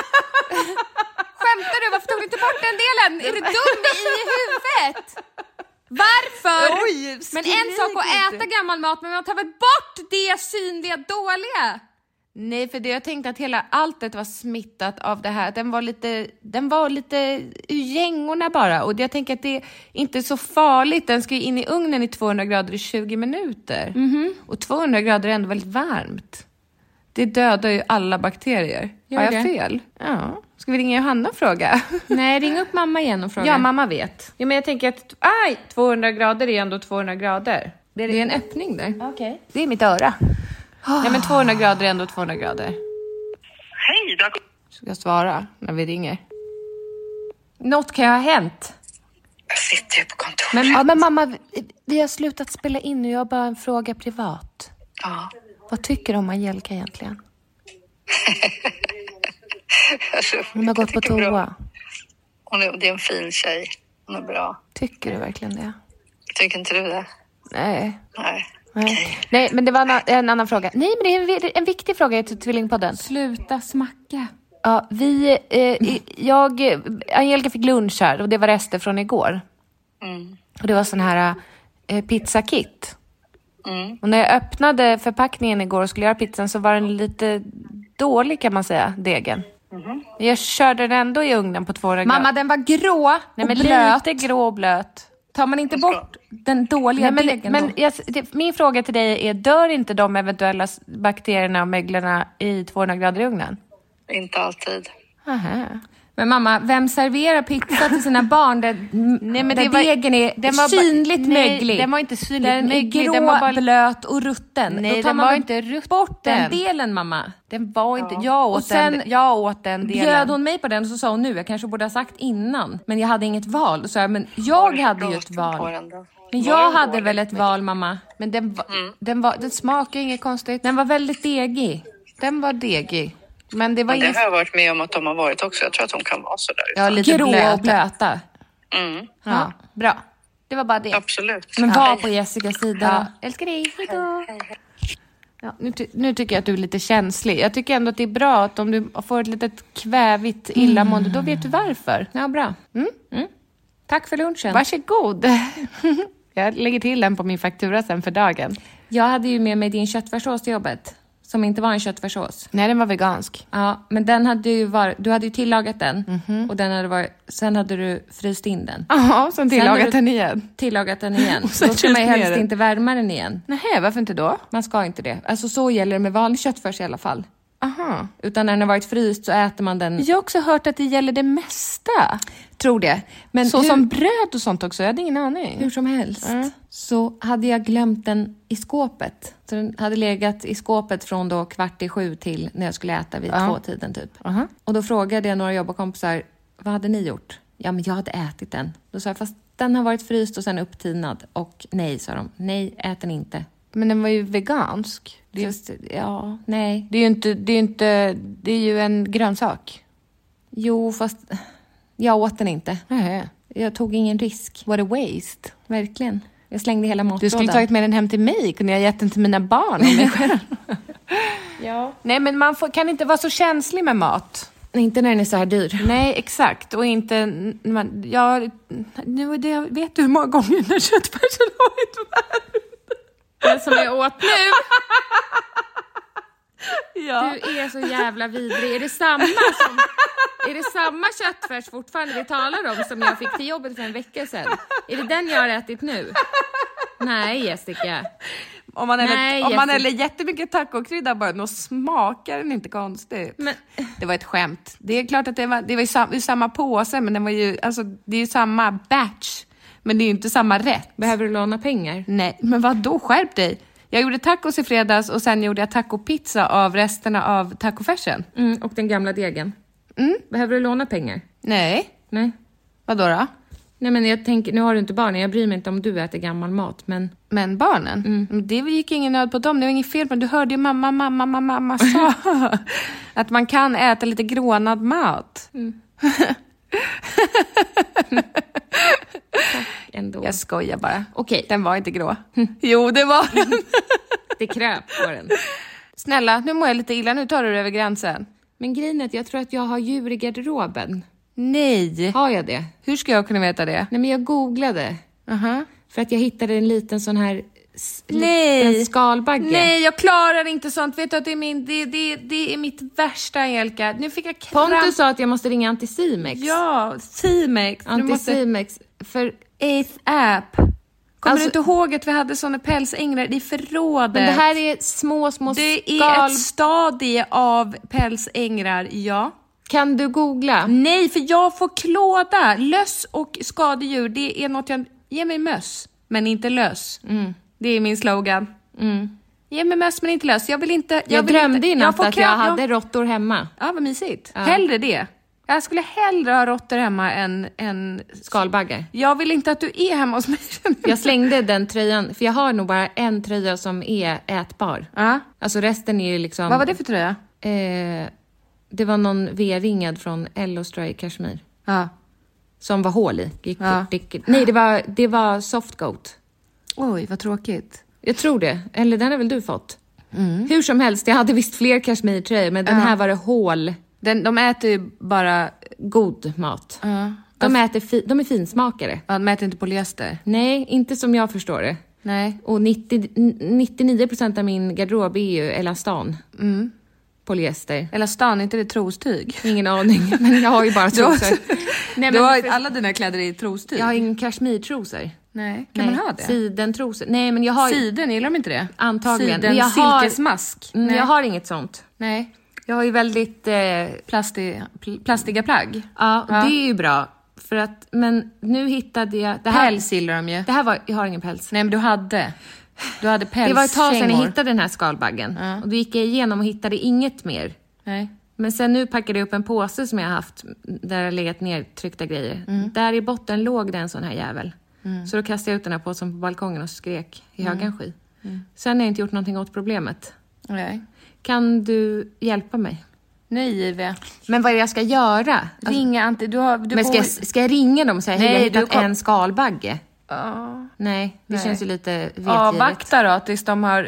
Skämtar du? Varför tog du inte bort den delen? Är du dum i huvudet? Varför? Oj, men en sak att äta gammal mat, men man tar väl bort det synliga dåliga? Nej, för det jag tänkte att hela alltet var smittat av det här. Den var lite, den var lite ur gängorna bara. Och jag tänker att det är inte så farligt. Den ska ju in i ugnen i tvåhundra grader i tjugo minuter. Mm-hmm. Och tvåhundra grader är ändå väldigt varmt. Det dödar ju alla bakterier. Gör Har jag det? fel? Ja. Ska vi ringa Johanna och fråga? Nej, ring upp mamma igen och fråga. Ja, mamma vet. Ja, men jag tänker att aj, tvåhundra grader är ändå tvåhundra grader. Det är en öppning där. Okej. Okay. Det är mitt öra. Oh. Nej, men tvåhundra grader är ändå tvåhundra grader. Hej, då. Ska jag svara när vi ringer? Något kan ha hänt. Jag sitter ju på kontoret. Men, ja, men mamma, vi, vi har slutat spela in och jag har bara en fråga privat. Ja. Vad tycker du om Angelica egentligen? alltså, Hon har gått på toa. Hon är, det är en fin tjej. Hon är bra. Tycker du verkligen det? Tycker inte du det? Nej. Nej. Nej. Okay. Nej, men det var en, en annan fråga. Nej, men det är en, en viktig fråga till Tvillingpodden. Sluta smacka. Ja, vi... Eh, jag... Angelica fick lunch här och det var rester från igår. Mm. Och det var sån här eh, pizzakit. Mm. Och när jag öppnade förpackningen igår och skulle göra pizzan så var den lite dålig kan man säga, degen. Mm. Jag körde den ändå i ugnen på tvåhundra grader. Mamma, den var grå och Nej, men blöt. Lite grå och blöt. Tar man inte bort den dåliga Nej, men, degen men då? jag, det, min fråga till dig är, dör inte de eventuella bakterierna och möglarna i tvåhundra grader i ugnen? Inte alltid. Aha. Men mamma, vem serverar pizza till sina barn där, nej, men där det var, degen är den var synligt ba, möglig? Nej, den var inte synligt den möglig. Den är grå, den var bara, blöt och rutten. Nej, Då tar den man var inte rutten. Bort den delen, mamma. Den var inte... Jag åt, och sen den, jag åt den delen. Bjöd hon mig på den och så sa hon nu, jag kanske borde ha sagt innan. Men jag hade inget val. Så jag, men jag hade ju ett val. Men jag hade väl ett val, mamma. Men den, var, mm. den, var, den smakar inget konstigt. Den var väldigt degig. Den var degig. Men det var men inget... det har jag varit med om att de har varit också. Jag tror att de kan vara så där. Ja, lite grå blöta. och blöta. Mm. Ja, ja, bra. Det var bara det. Absolut. Men var på Jessicas sida. Ja. Älskar dig. Hejdå. Ja, nu, ty- nu tycker jag att du är lite känslig. Jag tycker ändå att det är bra att om du får ett litet kvävigt illamående, mm. då vet du varför. Ja, bra. Mm. Mm. Tack för lunchen. Varsågod. Jag lägger till den på min faktura sen för dagen. Jag hade ju med mig din köttfärssås till jobbet. Som inte var en köttfärssås. Nej, den var vegansk. Ja, men den hade ju varit... Du hade ju tillagat den. Mm-hmm. Och den hade varit... Sen hade du fryst in den. Ja, sen tillagat sen den igen. Tillagat den igen. Så då ska man ju helst den. Inte värma den igen. Nej, varför inte då? Man ska inte det. Alltså så gäller det med vanlig köttfärs i alla fall. Aha. Utan när den har varit fryst så äter man den... Jag har också hört att det gäller det mesta. Tror det. Men så hur... som bröd och sånt också. Jag hade ingen aning. Hur som helst. Mm. Så hade jag glömt den i skåpet. Så den hade legat i skåpet från då kvart i sju till när jag skulle äta vid uh. två tiden typ. Uh-huh. Och då frågade jag några jobbarkompisar, vad hade ni gjort? Ja, men jag hade ätit den. Då sa jag, fast den har varit fryst och sen upptinad. Och nej, sa de. Nej, ät den inte. Men den var ju vegansk. Det är, Just, ja, nej. Det är ju inte, det är inte, det är ju en grönsak. Jo, fast jag åt den inte. Nej. Jag tog ingen risk. What a waste. Verkligen. Jag slängde hela matlådan. Du skulle tagit med den hem till mig. Kunde jag gett den till mina barn och mig själv. Ja. Nej, men man får, kan inte vara så känslig med mat. Inte när den är så här dyr. Nej, exakt. Och inte... Man, ja, nu, det, vet du hur många gånger när köttfärsen har varit värd? Den som jag åt nu. Ja. Du är så jävla vidrig. Är det samma som... Är det samma köttfärs fortfarande vi talar om som jag fick till jobbet för en vecka sedan? Är det den jag har ätit nu? Nej, Jessica. Om man häller, om man häller jättemycket tacokrydda bara, då smakar den inte konstigt. Men det var ett skämt. Det är klart att det var, det var ju samma, samma påse, men det var ju, alltså, det är ju samma batch. Men det är ju inte samma rätt. Behöver du låna pengar? Nej, men vad då? Skärp dig. Jag gjorde tacos i fredags och sen gjorde jag tacopizza av resterna av tacofärsen. Mm, och den gamla degen. Mm. Behöver du låna pengar? Nej. Nej. Vad då då? Nej, men jag tänker, nu har du inte barnen. Jag bryr mig inte om du äter gammal mat, men... Men barnen? Mm. Det gick ingen nöd på dem. Det var inget fel på. Du hörde ju mamma, mamma, mamma, mamma sa att man kan äta lite grånad mat. Mm. Ändå. Jag skojar bara. Okej. Den var inte grå. Jo, det var den. Det kröp på den. Snälla, nu mår jag lite illa. Nu tar du över gränsen. Men grinet, jag tror att jag har djur i garderoben. Nej. Har jag det? Hur ska jag kunna veta det? Nej, men jag googlade. Uh-huh. För att jag hittade en liten sån här... S- Nej. En skalbagge. Nej, jag klarar inte sånt. Vet du att det är, min, det, det, det är mitt värsta, Angelica. Nu fick jag kramp. Pontus sa att jag måste ringa Anticimex. Ja, Cimex. Anticimex. Måste... För Eighth App. Kommer alltså, du inte ihåg att vi hade såna pälsänglar i förrådet? Men det här är små, små det skal... Det är ett stadie av pälsängrar, ja. Kan du googla? Nej, för jag får klåda. Löss och skadedjur, det är något jag... Ge mig möss, men inte löss. Mm. Det är min slogan. Mm. Ge mig möss men inte löss. Jag vill inte... Jag, Jag vill drömde inte, i natt får att jag kram- hade råttor hemma. Ja, vad mysigt. Ja. Hellre det. Jag skulle hellre ha råttor hemma än... än... Skalbaggar. Jag vill inte att du är hemma hos mig. Jag slängde den tröjan, för jag har nog bara en tröja som är ätbar. Ja. Alltså resten är ju liksom... Vad var det för tröja? Eh, det var någon V-ringad från Ellos tror jag i Kashmir. Ja. Som var hål i. Gick, Ja. gick, nej, det var, det var soft goat. Oj, vad tråkigt. Jag tror det. Eller den har väl du fått? Mm. Hur som helst, jag hade visst fler Kashmir-tröjor, men den Ja. här var det hål. Den, de äter ju bara... God mat. Ja. De, äter fi, de är finsmakare. Ja, de äter inte polyester. Nej, inte som jag förstår det. Nej. Och nittio, nittionio procent av min garderob är ju elastan. Mm. Polyester. Elastan, inte det trostyg? Ingen aning, men jag har ju bara trosor. Nej, Du men har för- alla dina kläder i trostyg? Jag har ingen kashmirtrosor. Nej, kan Nej, man ha det? Sidentrosor. Nej, men jag har... Siden, gillar de inte det? Antagligen. Siden, Men jag har- silkesmask? Mm, Nej. jag har inget sånt. Nej. Jag har ju väldigt... Eh, Plasti, pl- plastiga plagg? ja, Ja. det är ju bra. För att, men nu hittade jag... Det här, Päls gillar de ju. det här var... Jag har ingen päls. Nej, men du hade. Du hade päls. Det var ett tag sedan jag kängor. hittade den här skalbaggen. Ja. Och då gick jag igenom och hittade inget mer. Nej. Men sen nu packade jag upp en påse som jag har haft där det har legat nertryckta grejer. Mm. Där i botten låg det en sån här jävel. Så då kastade jag ut den här påsen på balkongen och skrek i Mm. högan sky. Sen har jag inte gjort någonting åt problemet. Nej. Kan du hjälpa mig? Nej, J V. Men vad är det jag ska göra? Alltså, Ringa Antti. Du har... Du men ska bor... jag, ska jag ringa dem och säga hej, jag har Nej, hittat du kom- en skalbagge? Ja. Nej, det Nej. känns ju lite vetgivet. Avvakta då tills de har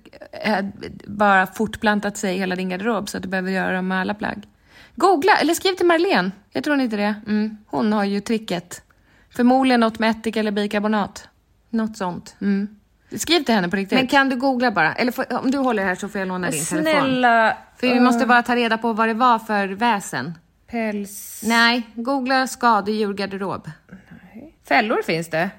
eh, bara fortplantat sig i hela din garderob så att du behöver göra dem med alla plagg. Googla, eller skriv till Marlene. Jag tror inte det. Mm. Hon har ju tricket. Förmodligen något med ättika eller bikarbonat. Något sånt. Mm. Skriv till henne på riktigt. Men kan du googla bara? Eller får, om du håller här så får jag låna din telefon. Snälla. För vi måste bara ta reda på vad det var för väsen. Päls. Nej, googla skadedjurgarderob. Fällor finns det.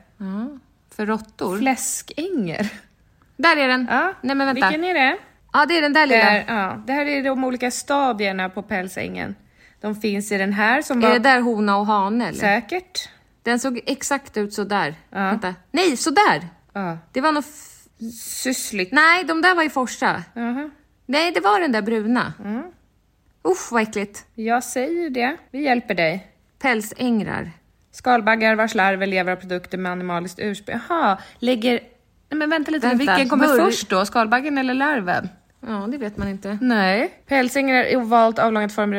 För råttor. Fläskänger. Där är den. Ja. Nej men vänta. Vilken är det? Ja, det är den där lilla. Där, ja. Det här är de olika stadierna på pälsängen. De finns i den här som Är var... det där hona och hane eller? Säkert. Den såg exakt ut så där. Ja. Vänta. Nej, så där. Ja. Det var nog... F- Syssligt. Nej, de där var i Forsa. Jaha. Nej, det var den där bruna. Mm. Usch, vad äckligt. Jag säger det. Vi hjälper dig. Pälsängrar. Skalbaggar vars larver lever av produkter med animaliskt ursprung. Jaha, lägger... Nej, men vänta lite. Vänta. Vilken kommer Bör- först då? Skalbaggen eller larven? Ja, det vet man inte. Nej. Pälsängrar är ovalt avlångat form.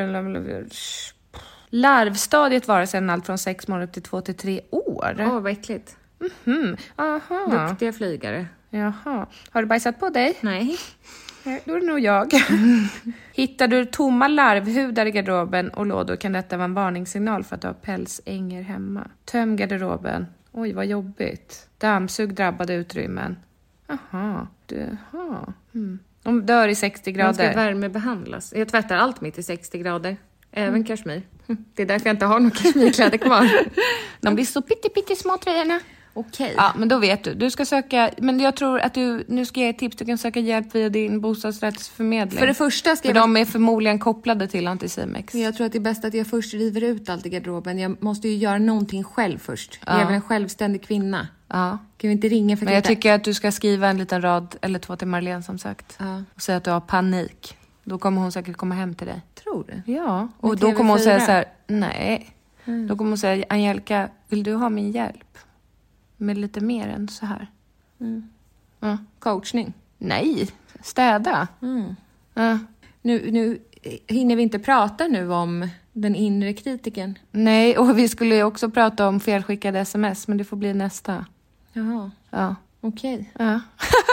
Larvstadiet varar sedan allt från sex månader upp till två till tre år. Åh, vad äckligt. Mm. Aha. Duktiga flygare. Jaha. Har du bajsat på dig? Nej. Nej, då är det nog jag. Hittar du tomma larvhudar i garderoben och lådor kan detta vara en varningssignal för att du har pälsänger hemma. Töm garderoben. Oj, vad jobbigt. Dammsug drabbade utrymmen. Jaha. Du, aha. Mm. De dör i sextio De ska grader. värmebehandlas. Jag tvättar allt mitt i sextio grader. Även kashmir. Det är därför jag inte har några kashmirkläder kvar. De blir så pitti, pitti små tröjorna. Okej. Ja, men då vet du. Du ska söka... Men jag tror att du... Nu ska jag ge ett tips. Du kan söka hjälp via din bostadsrättsförmedling. För det första ska För jag... de är förmodligen kopplade till Anticimex. Jag tror att det är bäst att jag först river ut allt i garderoben. Jag måste ju göra någonting själv först. Jag är väl en självständig kvinna. Ja. Kan vi inte ringa för Men jag titta? tycker att du ska skriva en liten rad eller två till Marlene som sagt. Ja. Och säga att du har panik. Då kommer hon säkert komma hem till dig. Tror du? Ja. Och Med då kommer hon T V säga fyra? så här, nej. Då kommer hon säga, Angelica, vill du ha min hjälp? Med lite mer än så här. Ja. Coachning. Nej, städa. Ja. Nu, nu hinner vi inte prata nu om den inre kritiken. Nej, och vi skulle ju också prata om felskickade sms, men det får bli nästa. Jaha, Ja. okej. Ja.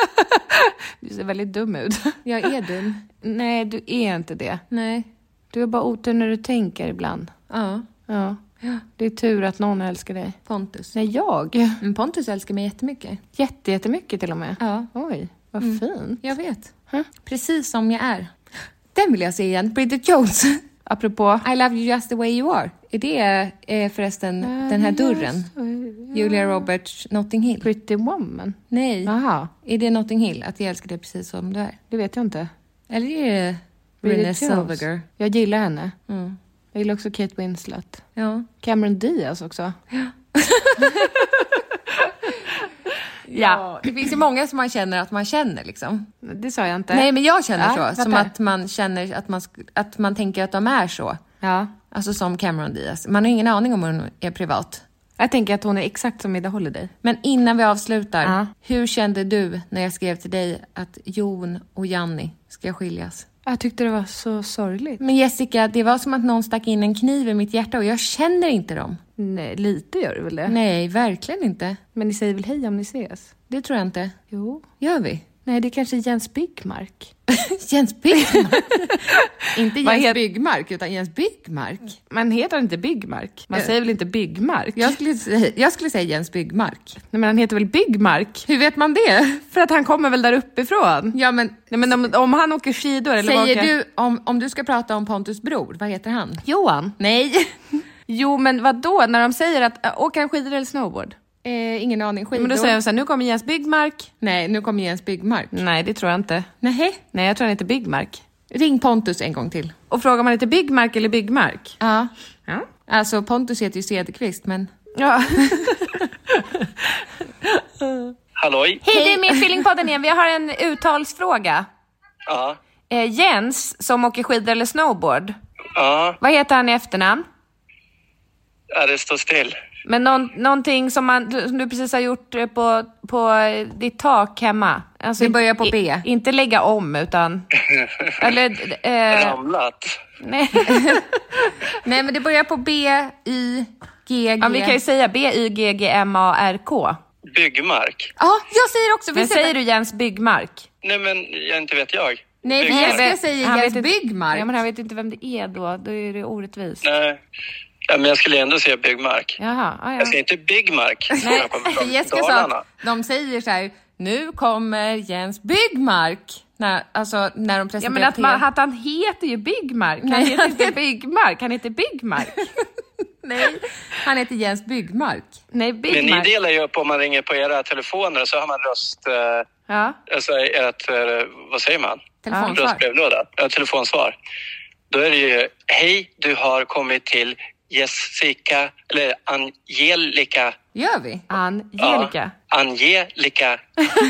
Du ser väldigt dum ut. Jag är dum. Nej, du är inte det. Nej. Du har bara otur när du tänker ibland. Ja, Ja. Det är tur att någon älskar dig. Pontus. Nej, jag. Men Pontus älskar mig jättemycket. Jätte, jättemycket till och med. Ja. Oj, vad fint. Jag vet. Huh? Precis som jag är. Den vill jag se igen. Bridget Jones. Apropå... I love you just the way you are. Är det eh, förresten den här dörren? Julia Roberts Notting Hill. Pretty Woman. Nej. Jaha, Är det Notting Hill? Att jag älskar dig precis som du är? det vet jag inte. Eller är det Bridget Renée Jones. Zellweger? Jag gillar henne. Mm. Jag gillar också Kate Winslet. Ja. Cameron Diaz också. Ja, det finns ju många som man känner att man känner liksom. Det sa jag inte. Nej, men jag känner ja, så. Som att man känner att man, att man tänker att de är så. Ja. Alltså som Cameron Diaz. Man har ingen aning om hon är privat. Jag tänker att hon är exakt som Ida Holiday. Men innan vi avslutar, ja. hur kände du när jag skrev till dig att Jon och Janni ska skiljas? Jag tyckte det var så sorgligt. Men Jessica, det var som att någon stack in en kniv i mitt hjärta och jag känner inte dem. Nej, lite gör du väl det? Nej, verkligen inte. Men ni säger väl hej om ni ses? Det tror jag inte. Jo. Gör vi? Nej, det är kanske Jens Byggmark. Jens Byggmark? Inte Jens het... Byggmark, utan Jens Byggmark. Man heter inte Byggmark. Man äh. säger väl inte Byggmark? Jag skulle, säga, jag skulle säga Jens Byggmark. Nej, men han heter väl Byggmark? Hur vet man det? För att han kommer väl där uppifrån. Ja, men... Nej, men om, om han åker skidor eller säger åker... du, om, om du ska prata om Pontus bror, vad heter han? Johan. Nej. Jo, men vad då när de säger att äh, åker han skidor eller snowboard? Eh, ingen aning, skidor. Men då säger de så här, nu kommer Jens Byggmark. Nej, nu kommer Jens Byggmark. Nej, det tror jag inte. Nej. Nej, jag tror han heter Byggmark. Ring Pontus en gång till. Och frågar man inte Byggmark eller Byggmark? Ja. Ja. Alltså Pontus heter ju Cederqvist, men... Ja. Halloj. Hej, det är med Tvillingpodden igen. Vi har en uttalsfråga. Ja. Eh, Jens, som åker skidor eller snowboard. Ja. Vad heter han i efternamn? Ja, det står still. Men någon, någonting som, man, som du precis har gjort på, på ditt tak hemma. Alltså det börjar på B. I, inte lägga om, utan... eller... Eh, Ramlat. Nej. Nej, men det börjar på B, Y, G, G. Ja, vi kan ju säga B, Y, G, G, M, A, R, K. Byggmark. Ja, jag säger också... Men säger du Jens Byggmark? Nej, men jag inte vet jag. Nej, vi ska säga Jens Byggmark. Ja, men han vet inte vem det är då. Då är det orättvist. Nej. Ja, men jag skulle ändå säga Byggmark. Jaha, ah, ja. Jag säger inte Byggmark. Nej, Jessica sa att de säger så här, nu kommer Jens Byggmark. När, alltså, när de presenterar... Ja, men att, man, att han heter ju Byggmark. Han Nej, heter han inte heter... Byggmark, han heter Byggmark. Nej, han heter Jens Byggmark. Nej, Byggmark. Men ni delar ju upp om man ringer på era telefoner så har man röst... Eh, ja. Alltså ert, eh, vad säger man? Telefonsvar. Röstbrevlåda. Ja, telefonsvar. Då är det ju, hej, du har kommit till Jessica, eller Angelica. Gör vi? Angelica. Ja, Angelica.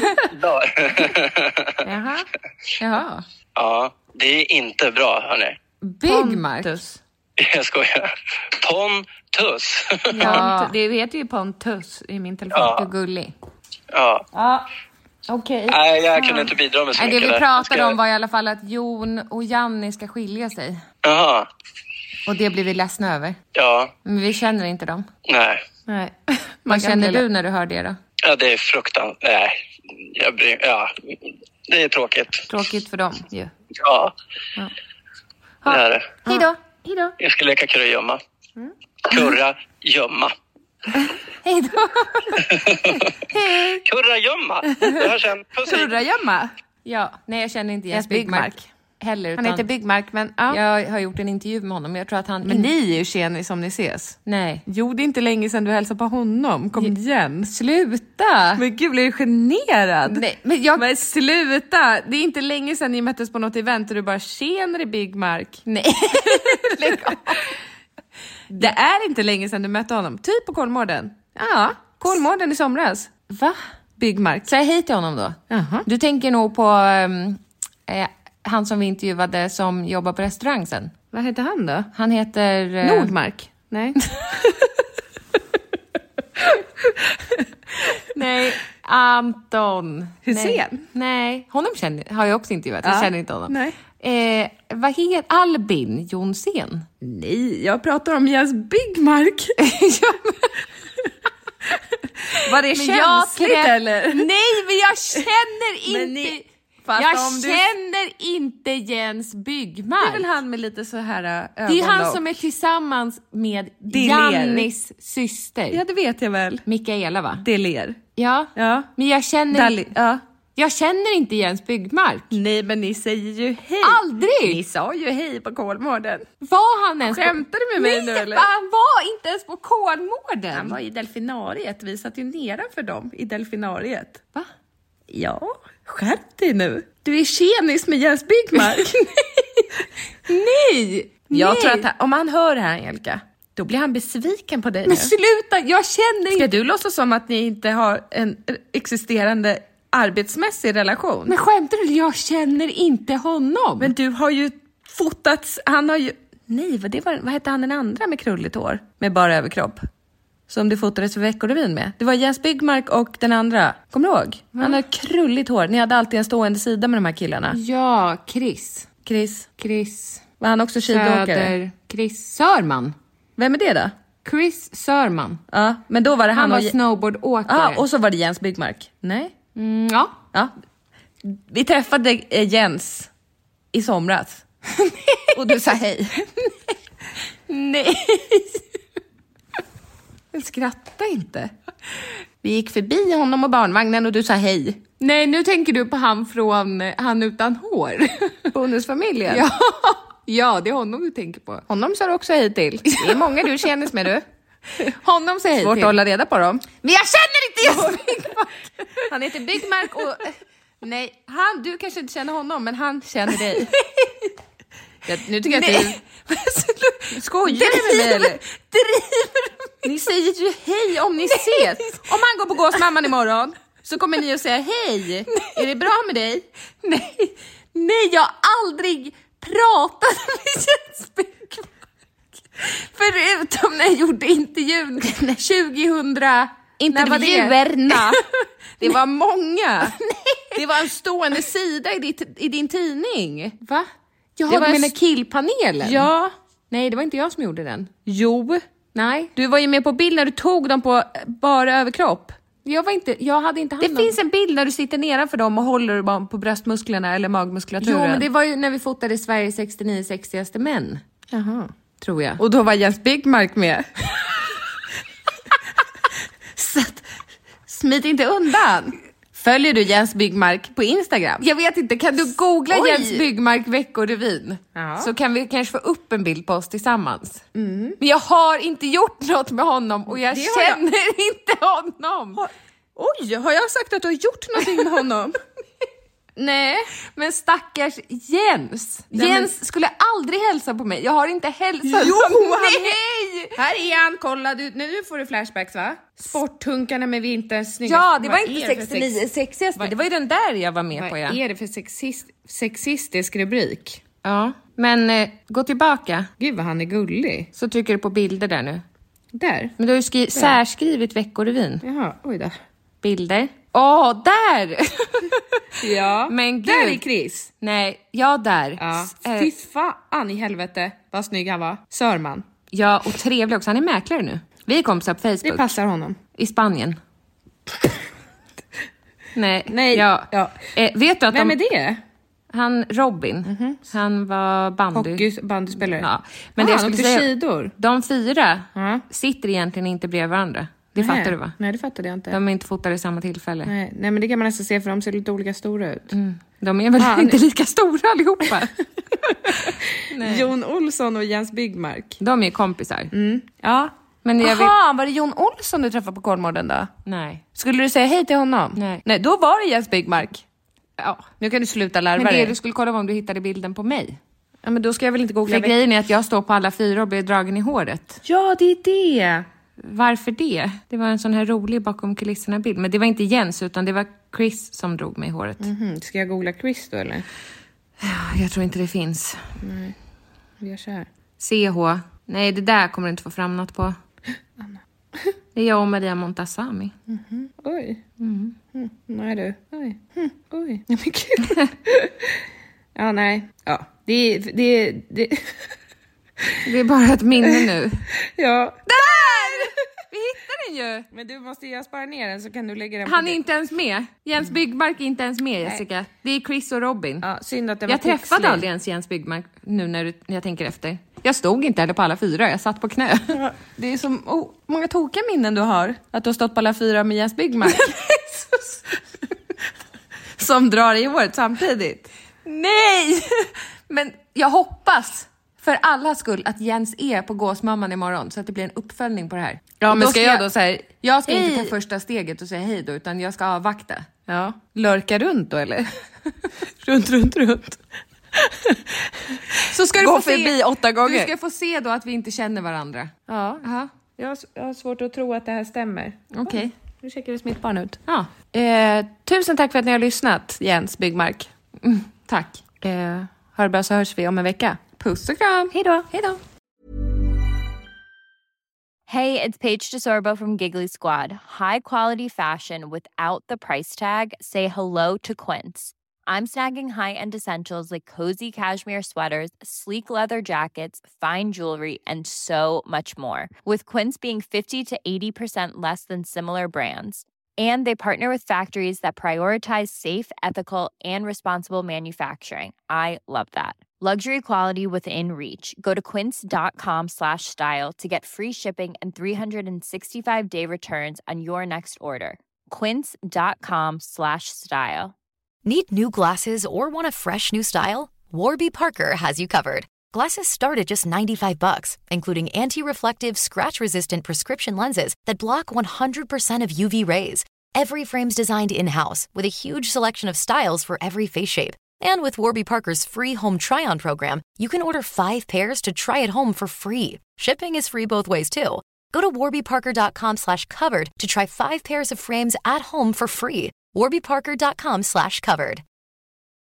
Jaha. Jaha. Ja, det är inte bra, hörni. Byggmark. Pontus. Jag skojar. Pontus. Ja. Det heter ju Pontus i min telefon. Ja. Du gullig. Ja. Ja. Okej. Okay. Nej, jag kunde inte bidra med så Nej, mycket. det vi där. pratade ska... om var i alla fall att Jon och Janni ska skilja sig. Jaha. Och det blir vi ledsna över. Ja. Men vi känner inte dem. Nej. Nej. Vad känner du när du hör det då? Ja, det är fruktansvärt. Nej. Jag bry... Ja, det är tråkigt. Tråkigt för dem, ju. Yeah. Ja. Ja. Det är det. Hej då. Hej då. Jag ska leka kurragömma. Mm. Kurragömma. Hej då. Hej. Kurragömma. Det här sen. Kurragömma? Ja, nej jag känner inte Jens Jens Byggmark. Byggmark heller. Han Utan heter Byggmark, men ja. Jag har gjort en intervju med honom. Jag tror att han... Men ni är ju tjenis som ni ses. Nej. Jo, det är inte länge sedan du hälsade på honom. Kom igen. Sluta! Men gud, blir du generad? Nej, men jag... Men sluta! Det är inte länge sedan ni möttes på något event och du bara tjenar i Byggmark. Nej. Lägg av. Det är inte länge sedan du mötte honom. Typ på Kolmården. Ja, Kolmården i somras. Va? Byggmark. Säg hej till honom då. Jaha. Du tänker nog på um, eh, han som vi intervjuade som jobbar på restaurang sen. Vad heter han då? Han heter... Eh... Nordmark? Nej. Nej, Anton. Hussein? Nej, Nej. Honom känner, har jag också intervjuat. Jag ja. känner inte honom. Nej. Eh, vad heter Albin Jonsén? Nej, jag pratar om Jens Byggmark. Ja, men... Var det känsligt jag... eller? Nej, men jag känner inte... Ni... Jag du... känner inte Jens Byggmark. Det är väl han med lite så här ögonlock. Det är han som är tillsammans med Jannis syster. Ja, det vet jag väl. Mikaela, va? Deler. Ja. Ja. Men jag känner... Dali... Ja. Jag känner inte Jens Byggmark. Nej, men ni säger ju hej. Aldrig! Ni sa ju hej på Kolmården. Var han ens Skämtar på... du med mig Nej, nu eller? Han var inte ens på Kolmården. Han var i delfinariet. Vi satt ju nedanför dem i delfinariet. Va? Ja, skärp dig nu. Du är tjenis med Jens Byggmark. Nej! Jag Nej. tror att han, om han hör det här, Angelica, Då blir han besviken på dig Men nu. sluta, jag känner Ska inte... du låtsas som att ni inte har en existerande arbetsmässig relation? Men skämtar du? Jag känner inte honom. Men du har ju fotats, han har ju... Nej, vad, det var, vad hette han den andra med krulligt hår? Med bara överkropp. Som du fotades för Veckorevyn med. Det var Jens Byggmark och den andra. Kommer du ihåg? Va? Han har krulligt hår. Ni hade alltid en stående sida med de här killarna. Ja, Chris. Chris. Chris. Var han också skidåkare? Söder. Chris Sörman. Vem är det då? Chris Sörman. Ja, men då var det han, Han var och... snowboardåkare. Ja, och så var det Jens Byggmark. Nej? Mm, ja. Ja. Vi träffade eh, Jens i somras. Och du sa hej. Nej. Skratta inte. Vi gick förbi honom och barnvagnen och du sa hej. Nej, nu tänker du på han från Han utan hår. Bonusfamiljen. Ja. Ja, det är honom du tänker på. Honom sa du också hej till. Det är många du känner med du. Honom säger hej Svårt till. att hålla reda på dem. Men jag känner inte Jens Byggmark. Han heter Byggmark och... Nej, han, du kanske inte känner honom, men han känner dig. Jag, nu tycker jag Nej. att du... Skojar du med mig eller? Driver Ni säger ju hej om ni ses. Om han går på gåsmamman imorgon så kommer ni att säga hej. Nej. Är det bra med dig? Nej, nej, jag har aldrig pratat med Jens Byggmark. Förutom när jag gjorde intervjun tjugohundra. Intervjuerna. Det? det var många. Det var en stående sida i, ditt, i din tidning. Va? Jag Det har var med en- killpanelen. Ja. Nej, det var inte jag som gjorde den. Jo. Nej, Du var ju med på bild när du tog dem på bara överkropp. jag var inte, jag hade inte hand Det om... finns en bild när du sitter nedanför dem och håller dem på bröstmusklerna eller magmuskulaturen. Jo, men det var ju när vi fotade Sveriges sextionio sexigaste män, Jaha. tror jag. Och då var Jens Byggmark med. Så att, smit inte undan. Följer du Jens Byggmark på Instagram? Jag vet inte, kan du googla Oj. Jens Byggmark Veckorevyn? Ja. Så kan vi kanske få upp en bild på oss tillsammans. Mm. Men jag har inte gjort något med honom och jag Det har jag. känner inte honom. Oj, har jag sagt att du har gjort någonting med honom? Nej. Men stackars Jens. Nej, Jens men- skulle aldrig hälsa på mig. Jag har inte hälsat. Jo, han- Nej! Här är han, kolla, du, nu får du flashbacks va? Sporthunkarna med vinterns snygga... Ja, det var Vad inte är det för sextionio sex- sexigaste. Vad- Det var ju den där jag var med på, Vad ja. är det för sexist, sexistisk rubrik? Ja, men eh, gå tillbaka. Gud vad han är gullig. Så trycker du på bilder där nu. Där. Men du har ju skri- särskrivit Veckorevyn. Jaha, oj då. Bilder. Åh, oh, där! Ja, Men där gud. är Chris. Nej, ja där. Ja, S- eh, fy fan i helvete vad snygg han var. Sörman. ja, och trevlig också. Han är mäklare nu. Vi är kompisar på Det Facebook. passar honom. I Spanien. Nej, Nej, ja. ja. Eh, vet du att Vem de, är det? han Robin, han var bandy. Hockey, bandyspelare. Ja. Men Men det jag han skulle åkte säga, skidor. de fyra Ja. sitter egentligen inte bredvid varandra. Det Nej. fattar du va? Nej, det fattade jag inte. De är inte fotade i samma tillfälle. Nej, nej, men det kan man nästan se för de ser lite olika stora ut. Mm. De är väl Han- inte lika stora allihopa. Jon Olsson och Jens Byggmark. De är kompisar. Mm. Ja. Men jag vet... Jaha, var det Jon Olsson du träffade på Kolmården då? Nej. Skulle du säga hej till honom? Nej. Nej, då var det Jens Byggmark. Ja. Nu kan du sluta larva Men det dig. du skulle kolla var om du hittade bilden på mig. Ja, men då ska jag väl inte googla. För grejen är att jag står på alla fyra och blir dragen i håret. Ja, det är det. Varför det? Det var en sån här rolig bakom kulisserna bild. Men det var inte Jens utan det var Chris som drog mig i håret. Mhm, ska jag googla Chris då eller? Jag tror inte det finns. Nej, vi gör så här. C H. Nej, det där kommer du inte få fram något på. Anna. Det är jag och Maria Montazami. Mhm. Oj. Mm. Mm. Nej du. Oj. Mm. Oj. Ja, men gud. Ja, nej. Ja, det det det. Det är bara ett minne nu. Ja. Där! Vi hittade den ju! Men du måste jag spara ner den så kan du lägga den på Han är det. inte ens med. Jens Byggmark är inte ens med, Jessica. Det är Chris och Robin. Ja, synd att det var Jag träffade pixlig. aldrig ens Jens Byggmark nu när, du, när jag tänker efter. Jag stod inte heller på alla fyra, jag satt på knä. Ja, det är som oh, många tokiga minnen du har. Att du har stått på alla fyra med Jens Byggmark. Som drar i håret samtidigt. Nej! Men jag hoppas för alla skull att Jens är på gåsmamman imorgon så att det blir en uppföljning på det här. Ja, Och men ska jag då säga Jag ska inte hej. ta första steget och säga hej då, utan jag ska avvakta. Ja, lörka runt då eller? runt, runt, runt. Så ska du Gå få förbi se, åtta gånger. Du ska få se då att vi inte känner varandra. Ja, Aha. jag har, jag har svårt att tro att det här stämmer. Okej. Okay. Nu checkar det mitt barn ut. Ja. Eh, tusen tack för att ni har lyssnat, Jens Byggmark. Mm, tack. Eh, ha det bra, så hörs vi om en vecka. Puss och kram. Hej då. Hej då. Hey, it's Paige DeSorbo from Giggly Squad. High quality fashion without the price tag. Say hello to Quince. I'm snagging high-end essentials like cozy cashmere sweaters, sleek leather jackets, fine jewelry, and so much more. With Quince being fifty to eighty percent less than similar brands. And they partner with factories that prioritize safe, ethical, and responsible manufacturing. I love that. Luxury quality within reach. Go to quince.com slash style to get free shipping and three sixty-five day returns on your next order. Quince.com slash style. Need new glasses or want a fresh new style? Warby Parker has you covered. Glasses start at just ninety-five bucks, including anti-reflective, scratch-resistant prescription lenses that block one hundred percent of U V rays. Every frame's designed in-house with a huge selection of styles for every face shape. And with Warby Parker's free home try-on program, you can order five pairs to try at home for free. Shipping is free both ways, too. Go to warbyparker.com slash covered to try five pairs of frames at home for free. warbyparker.com slash covered.